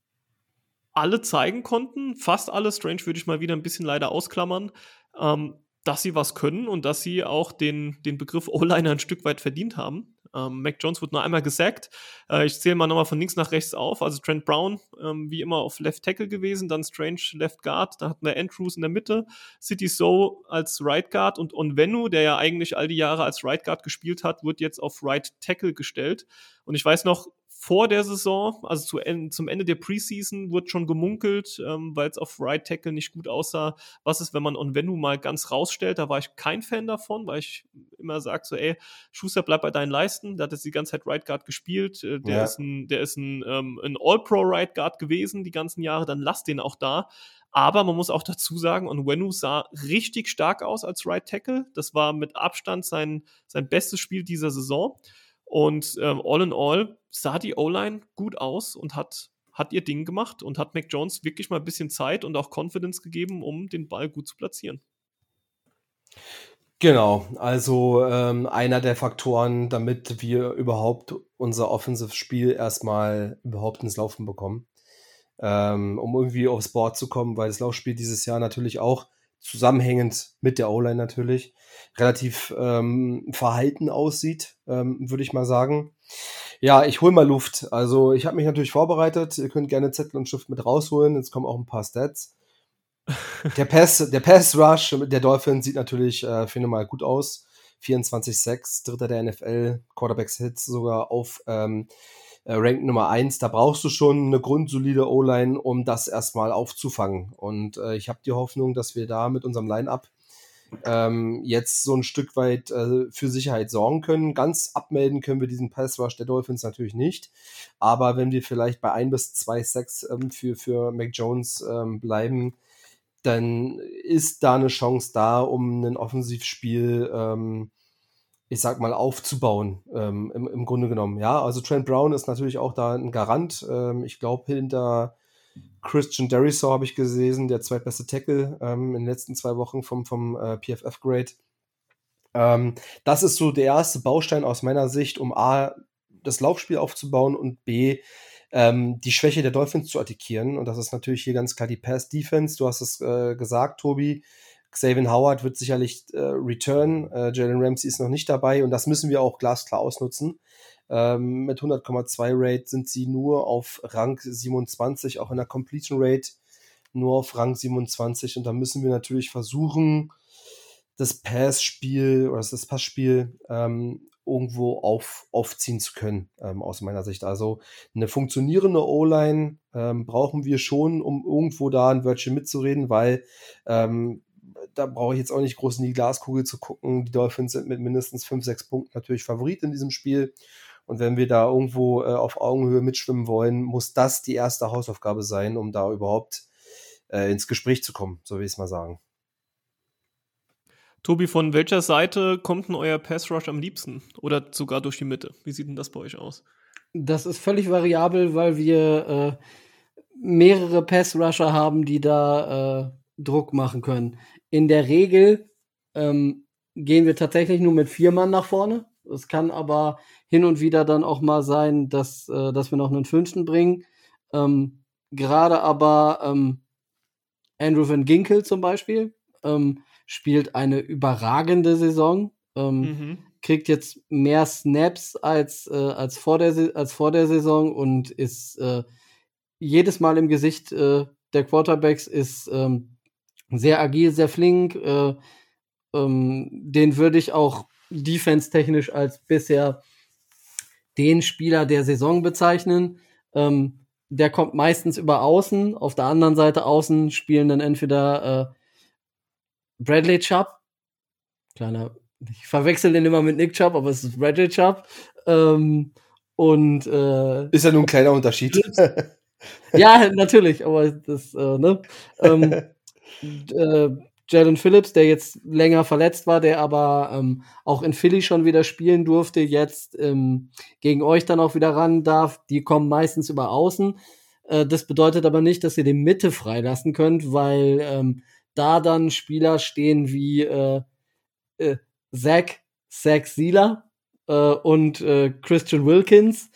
alle zeigen konnten, fast alle, Strange würde ich mal wieder ein bisschen leider ausklammern, dass sie was können und dass sie auch den Begriff O-Liner ein Stück weit verdient haben. Mac Jones wurde nur einmal gesackt. Ich zähle mal nochmal von links nach rechts auf. Also Trent Brown, wie immer auf Left Tackle gewesen, dann Strange Left Guard, da hatten wir Andrews in der Mitte, City So als Right Guard und Onwenu, der ja eigentlich all die Jahre als Right Guard gespielt hat, wird jetzt auf Right Tackle gestellt. Und ich weiß noch, vor der Saison, also zum Ende der Preseason, wurde schon gemunkelt, weil es auf Right Tackle nicht gut aussah. Was ist, wenn man Onwenu mal ganz rausstellt? Da war ich kein Fan davon, weil ich immer sage so, ey, Schuster, bleib bei deinen Leisten. Der hat jetzt die ganze Zeit Right Guard gespielt. Der ist ein All-Pro Right Guard gewesen die ganzen Jahre. Dann lass den auch da. Aber man muss auch dazu sagen, Onwenu sah richtig stark aus als Right Tackle. Das war mit Abstand sein bestes Spiel dieser Saison. Und all in all sah die O-Line gut aus und hat ihr Ding gemacht und hat Mac Jones wirklich mal ein bisschen Zeit und auch Confidence gegeben, um den Ball gut zu platzieren. Genau, also einer der Faktoren, damit wir überhaupt unser Offensive-Spiel erstmal überhaupt ins Laufen bekommen, um irgendwie aufs Board zu kommen, weil das Laufspiel dieses Jahr natürlich auch zusammenhängend mit der O-Line natürlich relativ verhalten aussieht, würde ich mal sagen. Ja, ich hol mal Luft. Also ich habe mich natürlich vorbereitet. Ihr könnt gerne Zettel und Stift mit rausholen. Jetzt kommen auch ein paar Stats. Der Pass-Rush der Dolphins sieht natürlich phänomenal gut aus. 24-6, Dritter der NFL, Quarterbacks-Hits sogar auf Rank Nummer 1. Da brauchst du schon eine grundsolide O-Line, um das erstmal aufzufangen. Und ich habe die Hoffnung, dass wir da mit unserem Line-Up jetzt so ein Stück weit für Sicherheit sorgen können. Ganz abmelden können wir diesen Pass-Rush der Dolphins natürlich nicht. Aber wenn wir vielleicht bei 1 bis 2 Sacks für Mac Jones bleiben, dann ist da eine Chance da, um ein Offensivspiel, ich sag mal, aufzubauen, im Grunde genommen. Ja, also Trent Brown ist natürlich auch da ein Garant. Ich glaube, hinter Christian Darrisaw habe ich gesehen, der zweitbeste Tackle in den letzten 2 Wochen vom PFF-Grade. Das ist so der erste Baustein aus meiner Sicht, um A, das Laufspiel aufzubauen und B, die Schwäche der Dolphins zu attackieren. Und das ist natürlich hier ganz klar die Pass-Defense. Du hast es gesagt, Tobi. Xavier Howard wird sicherlich return. Jalen Ramsey ist noch nicht dabei und das müssen wir auch glasklar ausnutzen. Mit 100,2 Rate sind sie nur auf Rang 27, auch in der Completion Rate nur auf Rang 27 und da müssen wir natürlich versuchen, das Passspiel oder das Passspiel irgendwo aufziehen zu können, aus meiner Sicht. Also eine funktionierende O-Line brauchen wir schon, um irgendwo da ein Wörtchen mitzureden, weil da brauche ich jetzt auch nicht groß in die Glaskugel zu gucken. Die Dolphins sind mit mindestens 5-6 Punkten natürlich Favorit in diesem Spiel. Und wenn wir da irgendwo auf Augenhöhe mitschwimmen wollen, muss das die erste Hausaufgabe sein, um da überhaupt ins Gespräch zu kommen, so will ich es mal sagen. Tobi, von welcher Seite kommt denn euer Pass-Rush am liebsten? Oder sogar durch die Mitte? Wie sieht denn das bei euch aus? Das ist völlig variabel, weil wir mehrere Pass-Rusher haben, die da Druck machen können. In der Regel gehen wir tatsächlich nur mit 4 Mann nach vorne. Es kann aber hin und wieder dann auch mal sein, dass wir noch einen 5. bringen. Gerade aber Andrew Van Ginkel zum Beispiel spielt eine überragende Saison. Kriegt jetzt mehr Snaps als vor der Saison und ist jedes Mal im Gesicht der Quarterbacks, ist sehr agil, sehr flink. Den würde ich auch defense-technisch als bisher den Spieler der Saison bezeichnen. Der kommt meistens über Außen. Auf der anderen Seite Außen spielen dann entweder Bradley Chubb. Ich verwechsel den immer mit Nick Chubb, aber es ist Bradley Chubb. Und ist ja nur ein kleiner Unterschied. Ja, natürlich, aber das, Jalen Phillips, der jetzt länger verletzt war, der aber auch in Philly schon wieder spielen durfte, jetzt gegen euch dann auch wieder ran darf, die kommen meistens über Außen. Das bedeutet aber nicht, dass ihr die Mitte freilassen könnt, weil da dann Spieler stehen wie Zach Sieler und Christian Wilkins,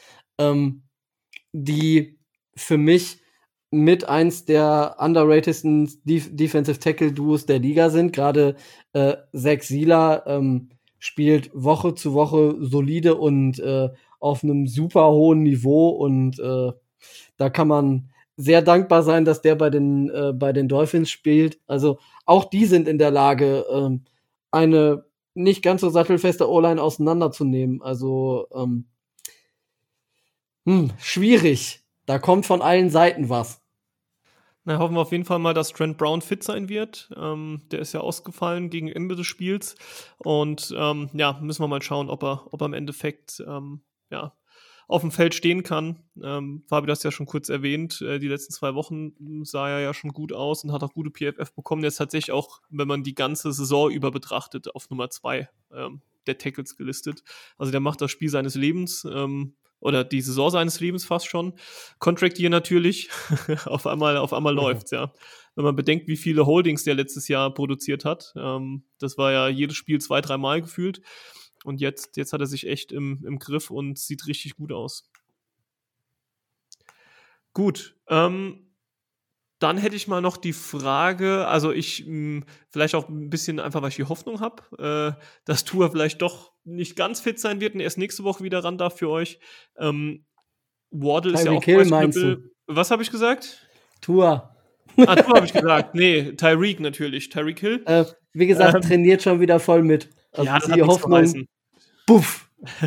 die für mich mit eins der underratedsten Defensive Tackle Duos der Liga sind. Gerade Zach Sieler spielt Woche zu Woche solide und auf einem super hohen Niveau und da kann man sehr dankbar sein, dass der bei den Dolphins spielt. Also auch die sind in der Lage, eine nicht ganz so sattelfeste O-Line auseinanderzunehmen. Also schwierig. Da kommt von allen Seiten was. Na, hoffen wir auf jeden Fall mal, dass Trent Brown fit sein wird. Der ist ja ausgefallen gegen Ende des Spiels. Und ja, müssen wir mal schauen, ob er im Endeffekt ja, auf dem Feld stehen kann. Fabi, du hast ja schon kurz erwähnt, die letzten 2 Wochen sah er ja schon gut aus und hat auch gute PFF bekommen. Der ist tatsächlich auch, wenn man die ganze Saison über betrachtet, auf Nummer 2 der Tackles gelistet. Also der macht das Spiel seines Lebens, oder die Saison seines Lebens fast schon. Contract Year natürlich. auf einmal läuft's, ja. Wenn man bedenkt, wie viele Holdings der letztes Jahr produziert hat. Das war ja jedes Spiel 2-3 Mal gefühlt. Und jetzt hat er sich echt im Griff und sieht richtig gut aus. Gut, dann hätte ich mal noch die Frage, also ich vielleicht auch ein bisschen einfach, weil ich die Hoffnung habe, dass Tua vielleicht doch nicht ganz fit sein wird und erst nächste Woche wieder ran darf für euch. Waddle ist ja auch Hill, was habe ich gesagt? Tua. Tua habe ich gesagt. Nee, Tyreek natürlich. Tyreek Hill. Wie gesagt, trainiert schon wieder voll mit. Also ja, das hat die Hoffnung. Puff.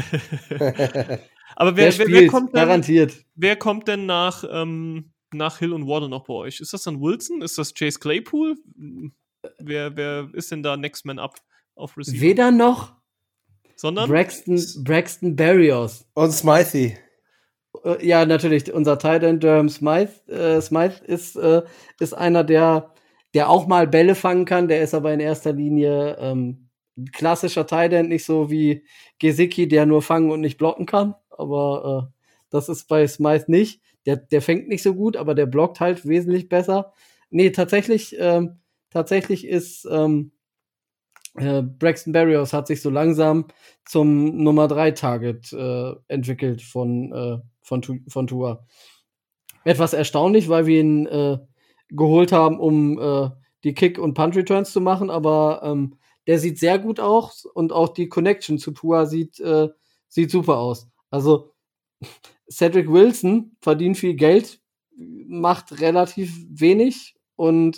Aber wer kommt denn, garantiert. Wer kommt denn nach Hill und Waddle noch bei euch? Ist das dann Wilson? Ist das Chase Claypool? Wer ist denn da Next Man Up auf Receiver? Weder noch, sondern Braxton Berrios. Und Smythe. Ja, natürlich, unser Tight End Durham Smythe. Smythe ist einer, der auch mal Bälle fangen kann. Der ist aber in erster Linie klassischer Tight End, nicht so wie Gesicki, der nur fangen und nicht blocken kann. Aber das ist bei Smythe nicht. Der fängt nicht so gut, aber der blockt halt wesentlich besser. Nee, tatsächlich ist Braxton Berrios hat sich so langsam zum Nummer 3 Target entwickelt von Tua. Etwas erstaunlich, weil wir ihn geholt haben, um die Kick- und Punt-Returns zu machen, aber der sieht sehr gut aus und auch die Connection zu Tua sieht super aus. Also Cedric Wilson verdient viel Geld, macht relativ wenig und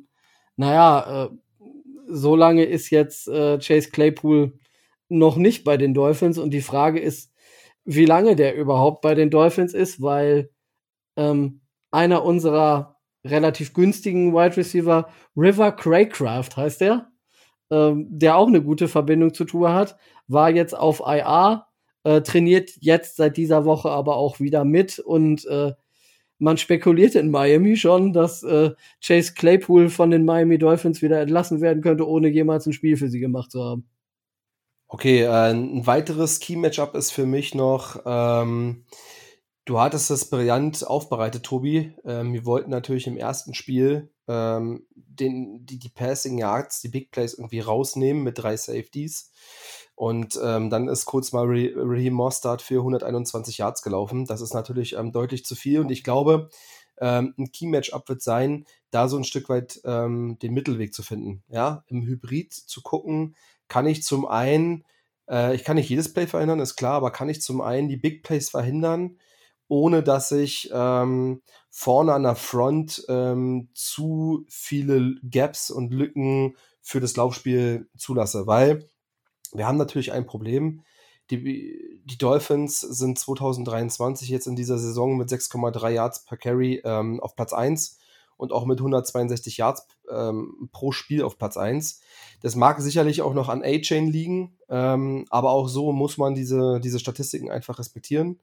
so lange ist jetzt Chase Claypool noch nicht bei den Dolphins und die Frage ist, wie lange der überhaupt bei den Dolphins ist, weil einer unserer relativ günstigen Wide Receiver, River Craycraft heißt der auch eine gute Verbindung zu Tua hat, war jetzt auf IR, trainiert jetzt seit dieser Woche aber auch wieder mit und man spekuliert in Miami schon, dass Chase Claypool von den Miami Dolphins wieder entlassen werden könnte, ohne jemals ein Spiel für sie gemacht zu haben. Okay, ein weiteres Key-Matchup ist für mich noch, du hattest das brillant aufbereitet, Tobi. Wir wollten natürlich im ersten Spiel die Passing Yards, die Big Plays irgendwie rausnehmen mit 3 Safeties. Und dann ist kurz mal Raheem Mostert für 121 Yards gelaufen. Das ist natürlich deutlich zu viel. Und ich glaube, ein Key-Matchup wird sein, da so ein Stück weit den Mittelweg zu finden. Ja, im Hybrid zu gucken, kann ich zum einen, ich kann nicht jedes Play verhindern, ist klar, aber kann ich zum einen die Big Plays verhindern, ohne dass ich vorne an der Front zu viele Gaps und Lücken für das Laufspiel zulasse. Weil wir haben natürlich ein Problem. Die Dolphins sind 2023 jetzt in dieser Saison mit 6,3 Yards per Carry auf Platz 1 und auch mit 162 Yards pro Spiel auf Platz 1. Das mag sicherlich auch noch an A-Chain liegen, aber auch so muss man diese Statistiken einfach respektieren.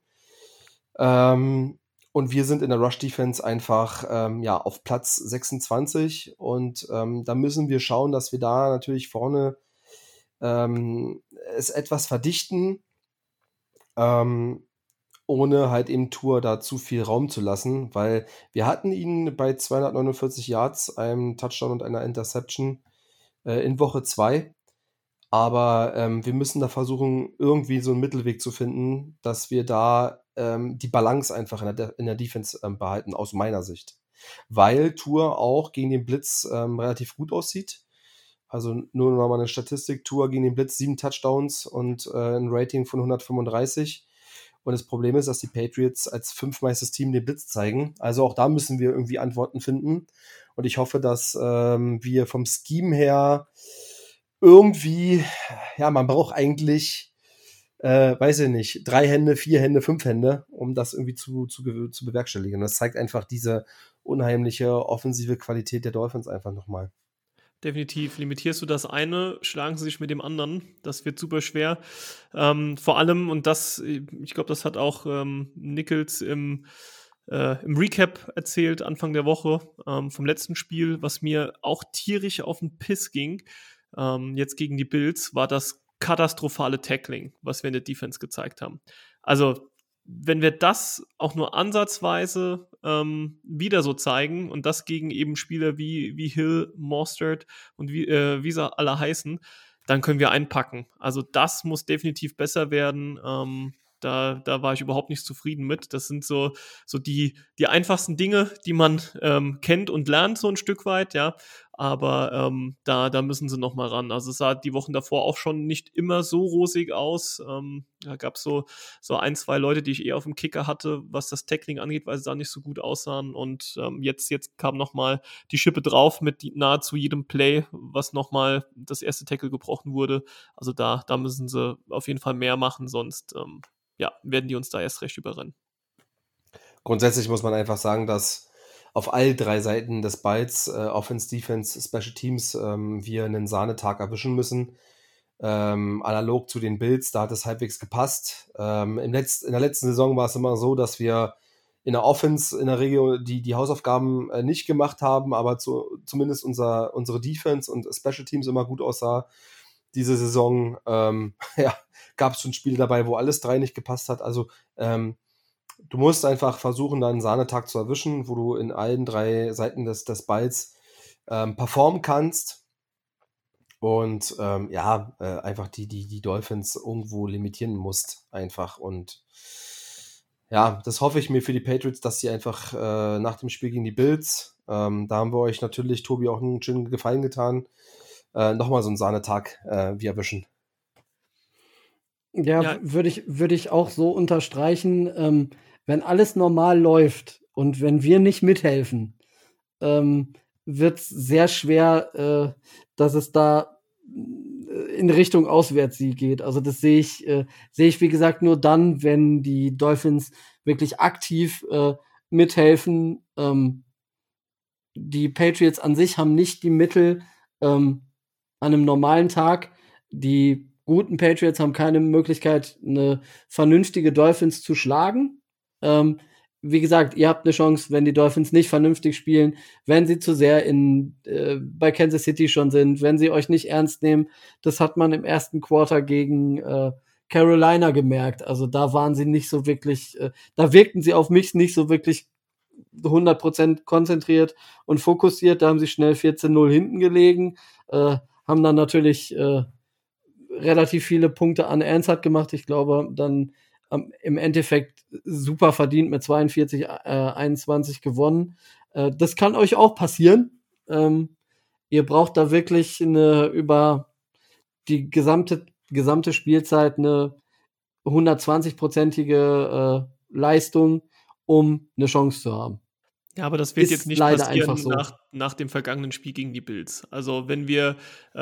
Und wir sind in der Rush-Defense einfach auf Platz 26 und da müssen wir schauen, dass wir da natürlich vorne es etwas verdichten, ohne halt eben Tua da zu viel Raum zu lassen, weil wir hatten ihn bei 249 Yards, einem Touchdown und einer Interception in Woche 2, aber wir müssen da versuchen, irgendwie so einen Mittelweg zu finden, dass wir da die Balance einfach in der Defense behalten, aus meiner Sicht. Weil Tua auch gegen den Blitz relativ gut aussieht. Also nur noch mal eine Statistik: Tua gegen den Blitz 7 Touchdowns und ein Rating von 135. Und das Problem ist, dass die Patriots als 5-meistes Team den Blitz zeigen. Also auch da müssen wir irgendwie Antworten finden. Und ich hoffe, dass wir vom Scheme her irgendwie, ja, man braucht eigentlich, weiß ich nicht, 3 Hände, 4 Hände, 5 Hände, um das irgendwie zu bewerkstelligen. Das zeigt einfach diese unheimliche offensive Qualität der Dolphins einfach nochmal. Definitiv. Limitierst du das eine, schlagen sie sich mit dem anderen. Das wird super schwer. Vor allem, und das, ich glaube, das hat auch Nichols im Recap erzählt, Anfang der Woche, vom letzten Spiel, was mir auch tierisch auf den Piss ging, jetzt gegen die Bills, war das katastrophale Tackling, was wir in der Defense gezeigt haben. Also, wenn wir das auch nur ansatzweise wieder so zeigen und das gegen eben Spieler wie Hill, Mostert und wie sie alle heißen, dann können wir einpacken. Also das muss definitiv besser werden. Da war ich überhaupt nicht zufrieden mit. Das sind so die einfachsten Dinge, die man kennt und lernt so ein Stück weit, ja. Aber da müssen sie noch mal ran. Also es sah die Wochen davor auch schon nicht immer so rosig aus. Da gab es so 1, 2 Leute, die ich eher auf dem Kicker hatte, was das Tackling angeht, weil sie da nicht so gut aussahen. Und jetzt kam noch mal die Schippe drauf mit nahezu jedem Play, was noch mal das erste Tackle gebrochen wurde. Also da müssen sie auf jeden Fall mehr machen, sonst werden die uns da erst recht überrennen. Grundsätzlich muss man einfach sagen, dass auf all 3 Seiten des Balls, Offense, Defense, Special Teams, wir einen Sahnetag erwischen müssen. Analog zu den Bills, da hat es halbwegs gepasst. In der letzten Saison war es immer so, dass wir in der Offense in der Regel die Hausaufgaben nicht gemacht haben, aber zumindest unsere Defense und Special Teams immer gut aussah. Diese Saison gab es schon Spiele dabei, wo alles 3 nicht gepasst hat. Also du musst einfach versuchen, dann einen Sahnetag zu erwischen, wo du in allen 3 Seiten des Balls performen kannst. Und einfach die Dolphins irgendwo limitieren musst einfach. Und ja, das hoffe ich mir für die Patriots, dass sie einfach nach dem Spiel gegen die Bills, da haben wir euch natürlich, Tobi, auch einen schönen Gefallen getan, nochmal so einen Sahnetag wir erwischen. Ja, würde ich auch so unterstreichen, wenn alles normal läuft und wenn wir nicht mithelfen, wird es sehr schwer, dass es da in Richtung Auswärtssieg geht. Also das sehe ich, wie gesagt, nur dann, wenn die Dolphins wirklich aktiv mithelfen. Die Patriots an sich haben nicht die Mittel an einem normalen Tag. Die guten Patriots haben keine Möglichkeit, eine vernünftige Dolphins zu schlagen. Wie gesagt, ihr habt eine Chance, wenn die Dolphins nicht vernünftig spielen, wenn sie zu sehr bei Kansas City schon sind, wenn sie euch nicht ernst nehmen. Das hat man im ersten Quarter gegen Carolina gemerkt. Also da waren sie nicht so wirklich, da wirkten sie auf mich nicht so wirklich 100% konzentriert und fokussiert. Da haben sie schnell 14-0 hinten gelegen, haben dann natürlich relativ viele Punkte an Ernst gemacht. Ich glaube, dann im Endeffekt super verdient mit 42-21 gewonnen. Das kann euch auch passieren. Ihr braucht da wirklich über die gesamte Spielzeit eine 120-prozentige Leistung, um eine Chance zu haben. Ja, aber das wird jetzt nicht passieren so nach dem vergangenen Spiel gegen die Bills. Also wenn wir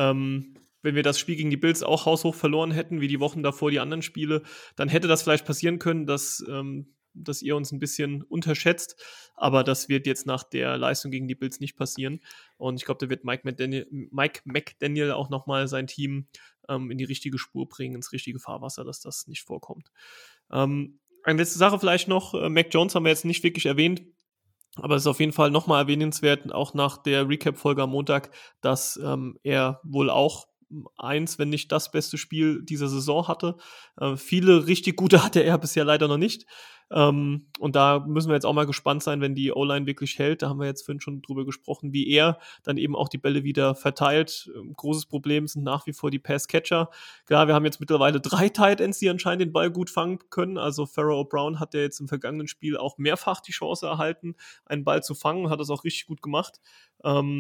das Spiel gegen die Bills auch haushoch verloren hätten, wie die Wochen davor die anderen Spiele, dann hätte das vielleicht passieren können, dass ihr uns ein bisschen unterschätzt. Aber das wird jetzt nach der Leistung gegen die Bills nicht passieren. Und ich glaube, da wird Mike McDaniel auch nochmal sein Team in die richtige Spur bringen, ins richtige Fahrwasser, dass das nicht vorkommt. Eine letzte Sache vielleicht noch. Mac Jones haben wir jetzt nicht wirklich erwähnt. Aber es ist auf jeden Fall nochmal erwähnenswert, auch nach der Recap-Folge am Montag, dass er wohl auch eins, wenn nicht das beste Spiel dieser Saison hatte. Viele richtig gute hatte er bisher leider noch nicht. Und da müssen wir jetzt auch mal gespannt sein, wenn die O-Line wirklich hält. Da haben wir jetzt vorhin schon drüber gesprochen, wie er dann eben auch die Bälle wieder verteilt. Großes Problem sind nach wie vor die Pass-Catcher. Klar, wir haben jetzt mittlerweile 3 Tight Ends, die anscheinend den Ball gut fangen können. Also Pharaoh Brown hat ja jetzt im vergangenen Spiel auch mehrfach die Chance erhalten, einen Ball zu fangen, hat das auch richtig gut gemacht.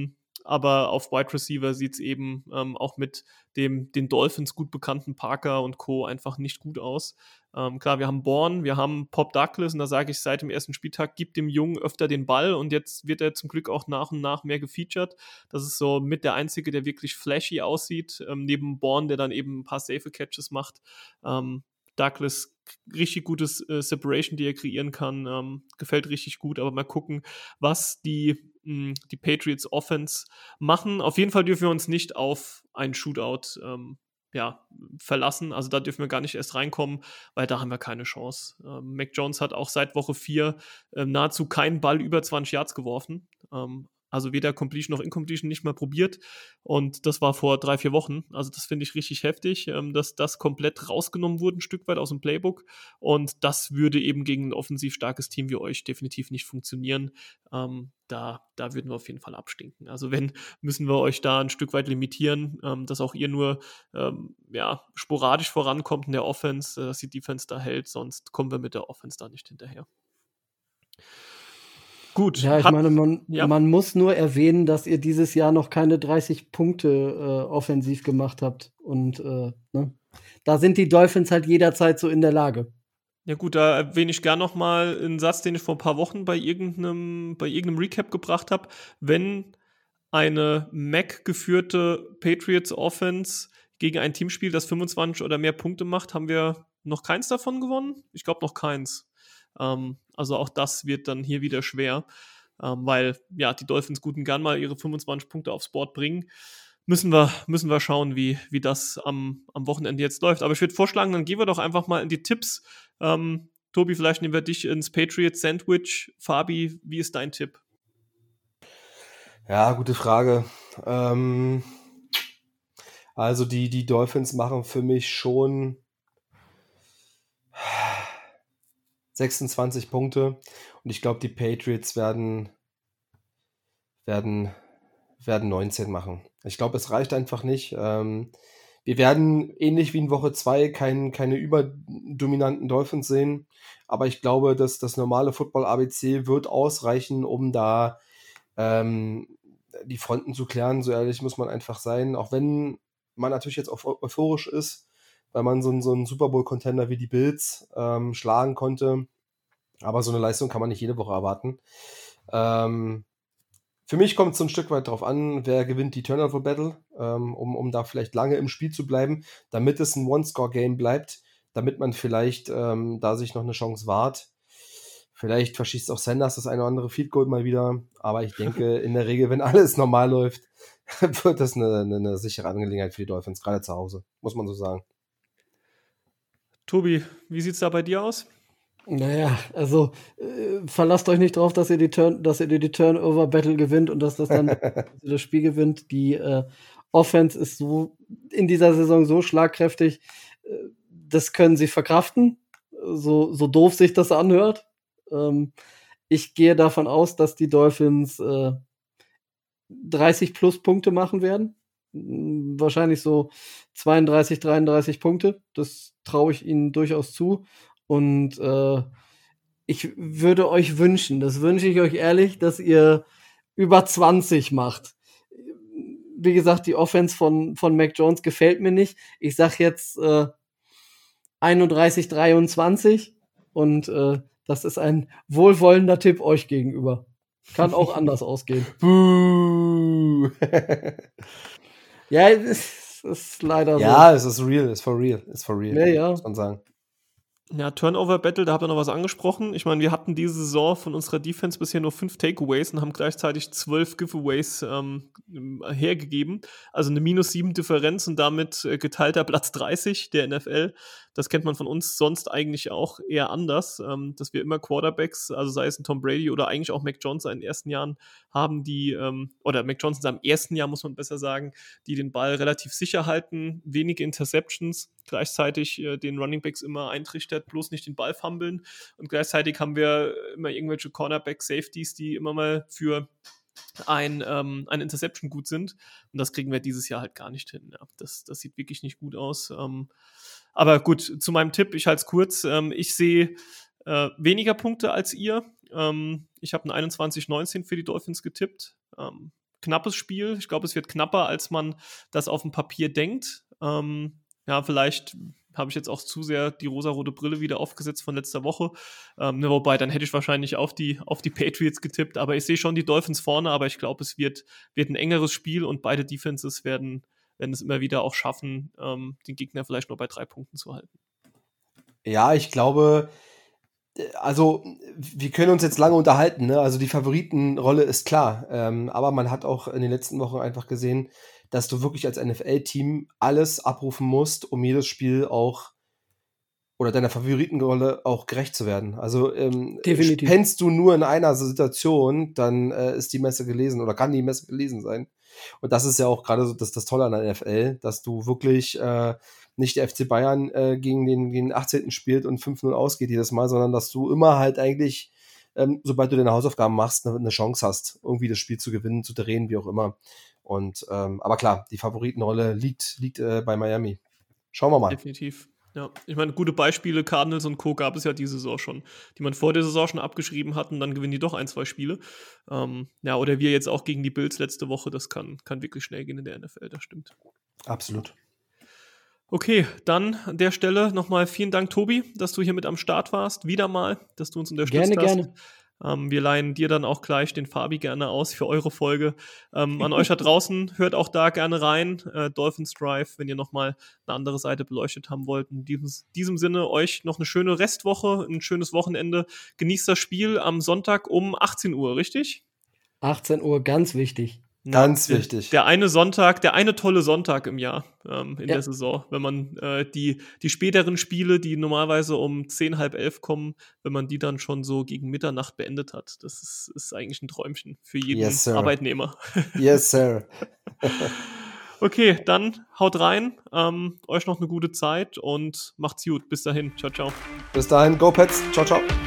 aber auf Wide Receiver sieht es eben auch mit den Dolphins gut bekannten Parker und Co. einfach nicht gut aus. Klar, wir haben Bourne, wir haben Pop Douglas und da sage ich seit dem ersten Spieltag, gibt dem Jungen öfter den Ball und jetzt wird er zum Glück auch nach und nach mehr gefeatured. Das ist so mit der Einzige, der wirklich flashy aussieht, neben Bourne, der dann eben ein paar safe Catches macht. Douglas, richtig gutes Separation, die er kreieren kann, gefällt richtig gut, aber mal gucken, was die Patriots Offense machen. Auf jeden Fall dürfen wir uns nicht auf ein Shootout verlassen. Also da dürfen wir gar nicht erst reinkommen, weil da haben wir keine Chance. Mac Jones hat auch seit Woche 4 nahezu keinen Ball über 20 Yards geworfen. Also weder Completion noch Incompletion nicht mal probiert. Und das war vor 3-4 Wochen. Also das finde ich richtig heftig, dass das komplett rausgenommen wurde, ein Stück weit aus dem Playbook. Und das würde eben gegen ein offensiv starkes Team wie euch definitiv nicht funktionieren. Da würden wir auf jeden Fall abstinken. Also wenn, müssen wir euch da ein Stück weit limitieren, dass auch ihr nur sporadisch vorankommt in der Offense, dass die Defense da hält. Sonst kommen wir mit der Offense da nicht hinterher. Gut. Ja, ich meine, man muss nur erwähnen, dass ihr dieses Jahr noch keine 30 Punkte offensiv gemacht habt. Und da sind die Dolphins halt jederzeit so in der Lage. Ja gut, da erwähne ich gern nochmal einen Satz, den ich vor ein paar Wochen bei irgendeinem Recap gebracht habe. Wenn eine Mac-geführte Patriots-Offense gegen ein Team spielt, das 25 oder mehr Punkte macht, haben wir noch keins davon gewonnen? Ich glaube noch keins. Also auch das wird dann hier wieder schwer, weil ja die Dolphins gut und gern mal ihre 25 Punkte aufs Board bringen. Müssen wir schauen, wie das am Wochenende jetzt läuft. Aber ich würde vorschlagen, dann gehen wir doch einfach mal in die Tipps. Tobi, vielleicht nehmen wir dich ins Patriots-Sandwich. Fabi, wie ist dein Tipp? Ja, gute Frage. Also die Dolphins machen für mich schon 26 Punkte und ich glaube, die Patriots werden 19 machen. Ich glaube, es reicht einfach nicht. Wir werden ähnlich wie in Woche 2 keine überdominanten Dolphins sehen, aber ich glaube, dass das normale Football-ABC wird ausreichen, um da die Fronten zu klären. So ehrlich muss man einfach sein, auch wenn man natürlich jetzt euphorisch ist, weil man so einen Super Bowl-Contender wie die Bills schlagen konnte. Aber so eine Leistung kann man nicht jede Woche erwarten. Für mich kommt es so ein Stück weit darauf an, wer gewinnt die Turnover-Battle, um da vielleicht lange im Spiel zu bleiben, damit es ein One-Score-Game bleibt, damit man vielleicht da sich noch eine Chance wahrt. Vielleicht verschießt auch Sanders das eine oder andere Field Goal mal wieder. Aber ich denke, in der Regel, wenn alles normal läuft, wird das eine sichere Angelegenheit für die Dolphins, gerade zu Hause, muss man so sagen. Tobi, wie sieht es da bei dir aus? Naja, also verlasst euch nicht drauf, dass ihr die Turnover-Battle gewinnt und dass das dann das Spiel gewinnt. Die Offense ist so in dieser Saison so schlagkräftig, das können sie verkraften, so doof sich das anhört. Ich gehe davon aus, dass die Dolphins 30 plus Punkte machen werden. Wahrscheinlich so 32, 33 Punkte. Das traue ich ihnen durchaus zu. Und ich würde euch wünschen, das wünsche ich euch ehrlich, dass ihr über 20 macht. Wie gesagt, die Offense von Mac Jones gefällt mir nicht. Ich sag jetzt 31, 23 und das ist ein wohlwollender Tipp euch gegenüber. Kann auch anders ausgehen. Ja, es ist leider so. Ja, es ist real, it's for real, ja. muss man sagen. Ja, Turnover-Battle, da habt ihr noch was angesprochen. Ich meine, wir hatten diese Saison von unserer Defense bisher nur 5 Takeaways und haben gleichzeitig 12 Giveaways hergegeben. Also eine -7 Differenz und damit geteilter Platz 30 der NFL. Das kennt man von uns sonst eigentlich auch eher anders, dass wir immer Quarterbacks, also sei es ein Tom Brady oder eigentlich auch Mac Jones in den ersten Jahren haben, die, oder Mac Jones in seinem ersten Jahr, muss man besser sagen, die den Ball relativ sicher halten, wenige Interceptions, gleichzeitig den Running Backs immer eintrichtert, bloß nicht den Ball fummeln und gleichzeitig haben wir immer irgendwelche Cornerback-Safeties, die immer mal für ein Interception gut sind und das kriegen wir dieses Jahr halt gar nicht hin. Ja. Das sieht wirklich nicht gut aus. Aber gut, zu meinem Tipp, ich halte es kurz. Ich sehe weniger Punkte als ihr. Ich habe ein 21-19 für die Dolphins getippt. knappes Spiel. Ich glaube, es wird knapper, als man das auf dem Papier denkt. Vielleicht habe ich jetzt auch zu sehr die rosarote Brille wieder aufgesetzt von letzter Woche. Wobei, dann hätte ich wahrscheinlich auf die Patriots getippt. Aber ich sehe schon die Dolphins vorne, aber ich glaube, es wird ein engeres Spiel und beide Defenses werden es immer wieder auch schaffen, den Gegner vielleicht nur bei 3 Punkten zu halten. Ja, ich glaube, also wir können uns jetzt lange unterhalten, ne? Also die Favoritenrolle ist klar, aber man hat auch in den letzten Wochen einfach gesehen, dass du wirklich als NFL-Team alles abrufen musst, um jedes Spiel auch oder deiner Favoritenrolle auch gerecht zu werden. Also Definitiv. pennst du nur in einer Situation, dann ist die Messe gelesen oder kann die Messe gelesen sein. Und das ist ja auch gerade so das Tolle an der NFL, dass du wirklich nicht der FC Bayern gegen den 18. spielt und 5-0 ausgeht jedes Mal, sondern dass du immer halt eigentlich, sobald du deine Hausaufgaben machst, eine Chance hast, irgendwie das Spiel zu gewinnen, zu drehen, wie auch immer. Und aber klar, die Favoritenrolle liegt bei Miami. Schauen wir mal. Definitiv. Ja, ich meine, gute Beispiele, Cardinals und Co. gab es ja diese Saison schon, die man vor der Saison schon abgeschrieben hatten, dann gewinnen die doch 1, 2 Spiele. Oder wir jetzt auch gegen die Bills letzte Woche, das kann wirklich schnell gehen in der NFL, das stimmt. Absolut. Okay, dann an der Stelle nochmal vielen Dank, Tobi, dass du hier mit am Start warst, wieder mal, dass du uns unterstützt hast. Gerne. Wir leihen dir dann auch gleich den Fabi gerne aus für eure Folge. An euch da draußen, hört auch da gerne rein. Dolphins Drive, wenn ihr nochmal eine andere Seite beleuchtet haben wollt. In diesem Sinne euch noch eine schöne Restwoche, ein schönes Wochenende. Genießt das Spiel am Sonntag um 18 Uhr, richtig? 18 Uhr, ganz wichtig. Ganz wichtig. Der eine tolle Sonntag im Jahr der Saison. Wenn man die späteren Spiele, die normalerweise um 10, halb 11 kommen, wenn man die dann schon so gegen Mitternacht beendet hat. Das ist eigentlich ein Träumchen für jeden Arbeitnehmer. Yes, sir. Okay, dann haut rein. Euch noch eine gute Zeit und macht's gut. Bis dahin. Ciao, ciao. Bis dahin, go Pets. Ciao, ciao.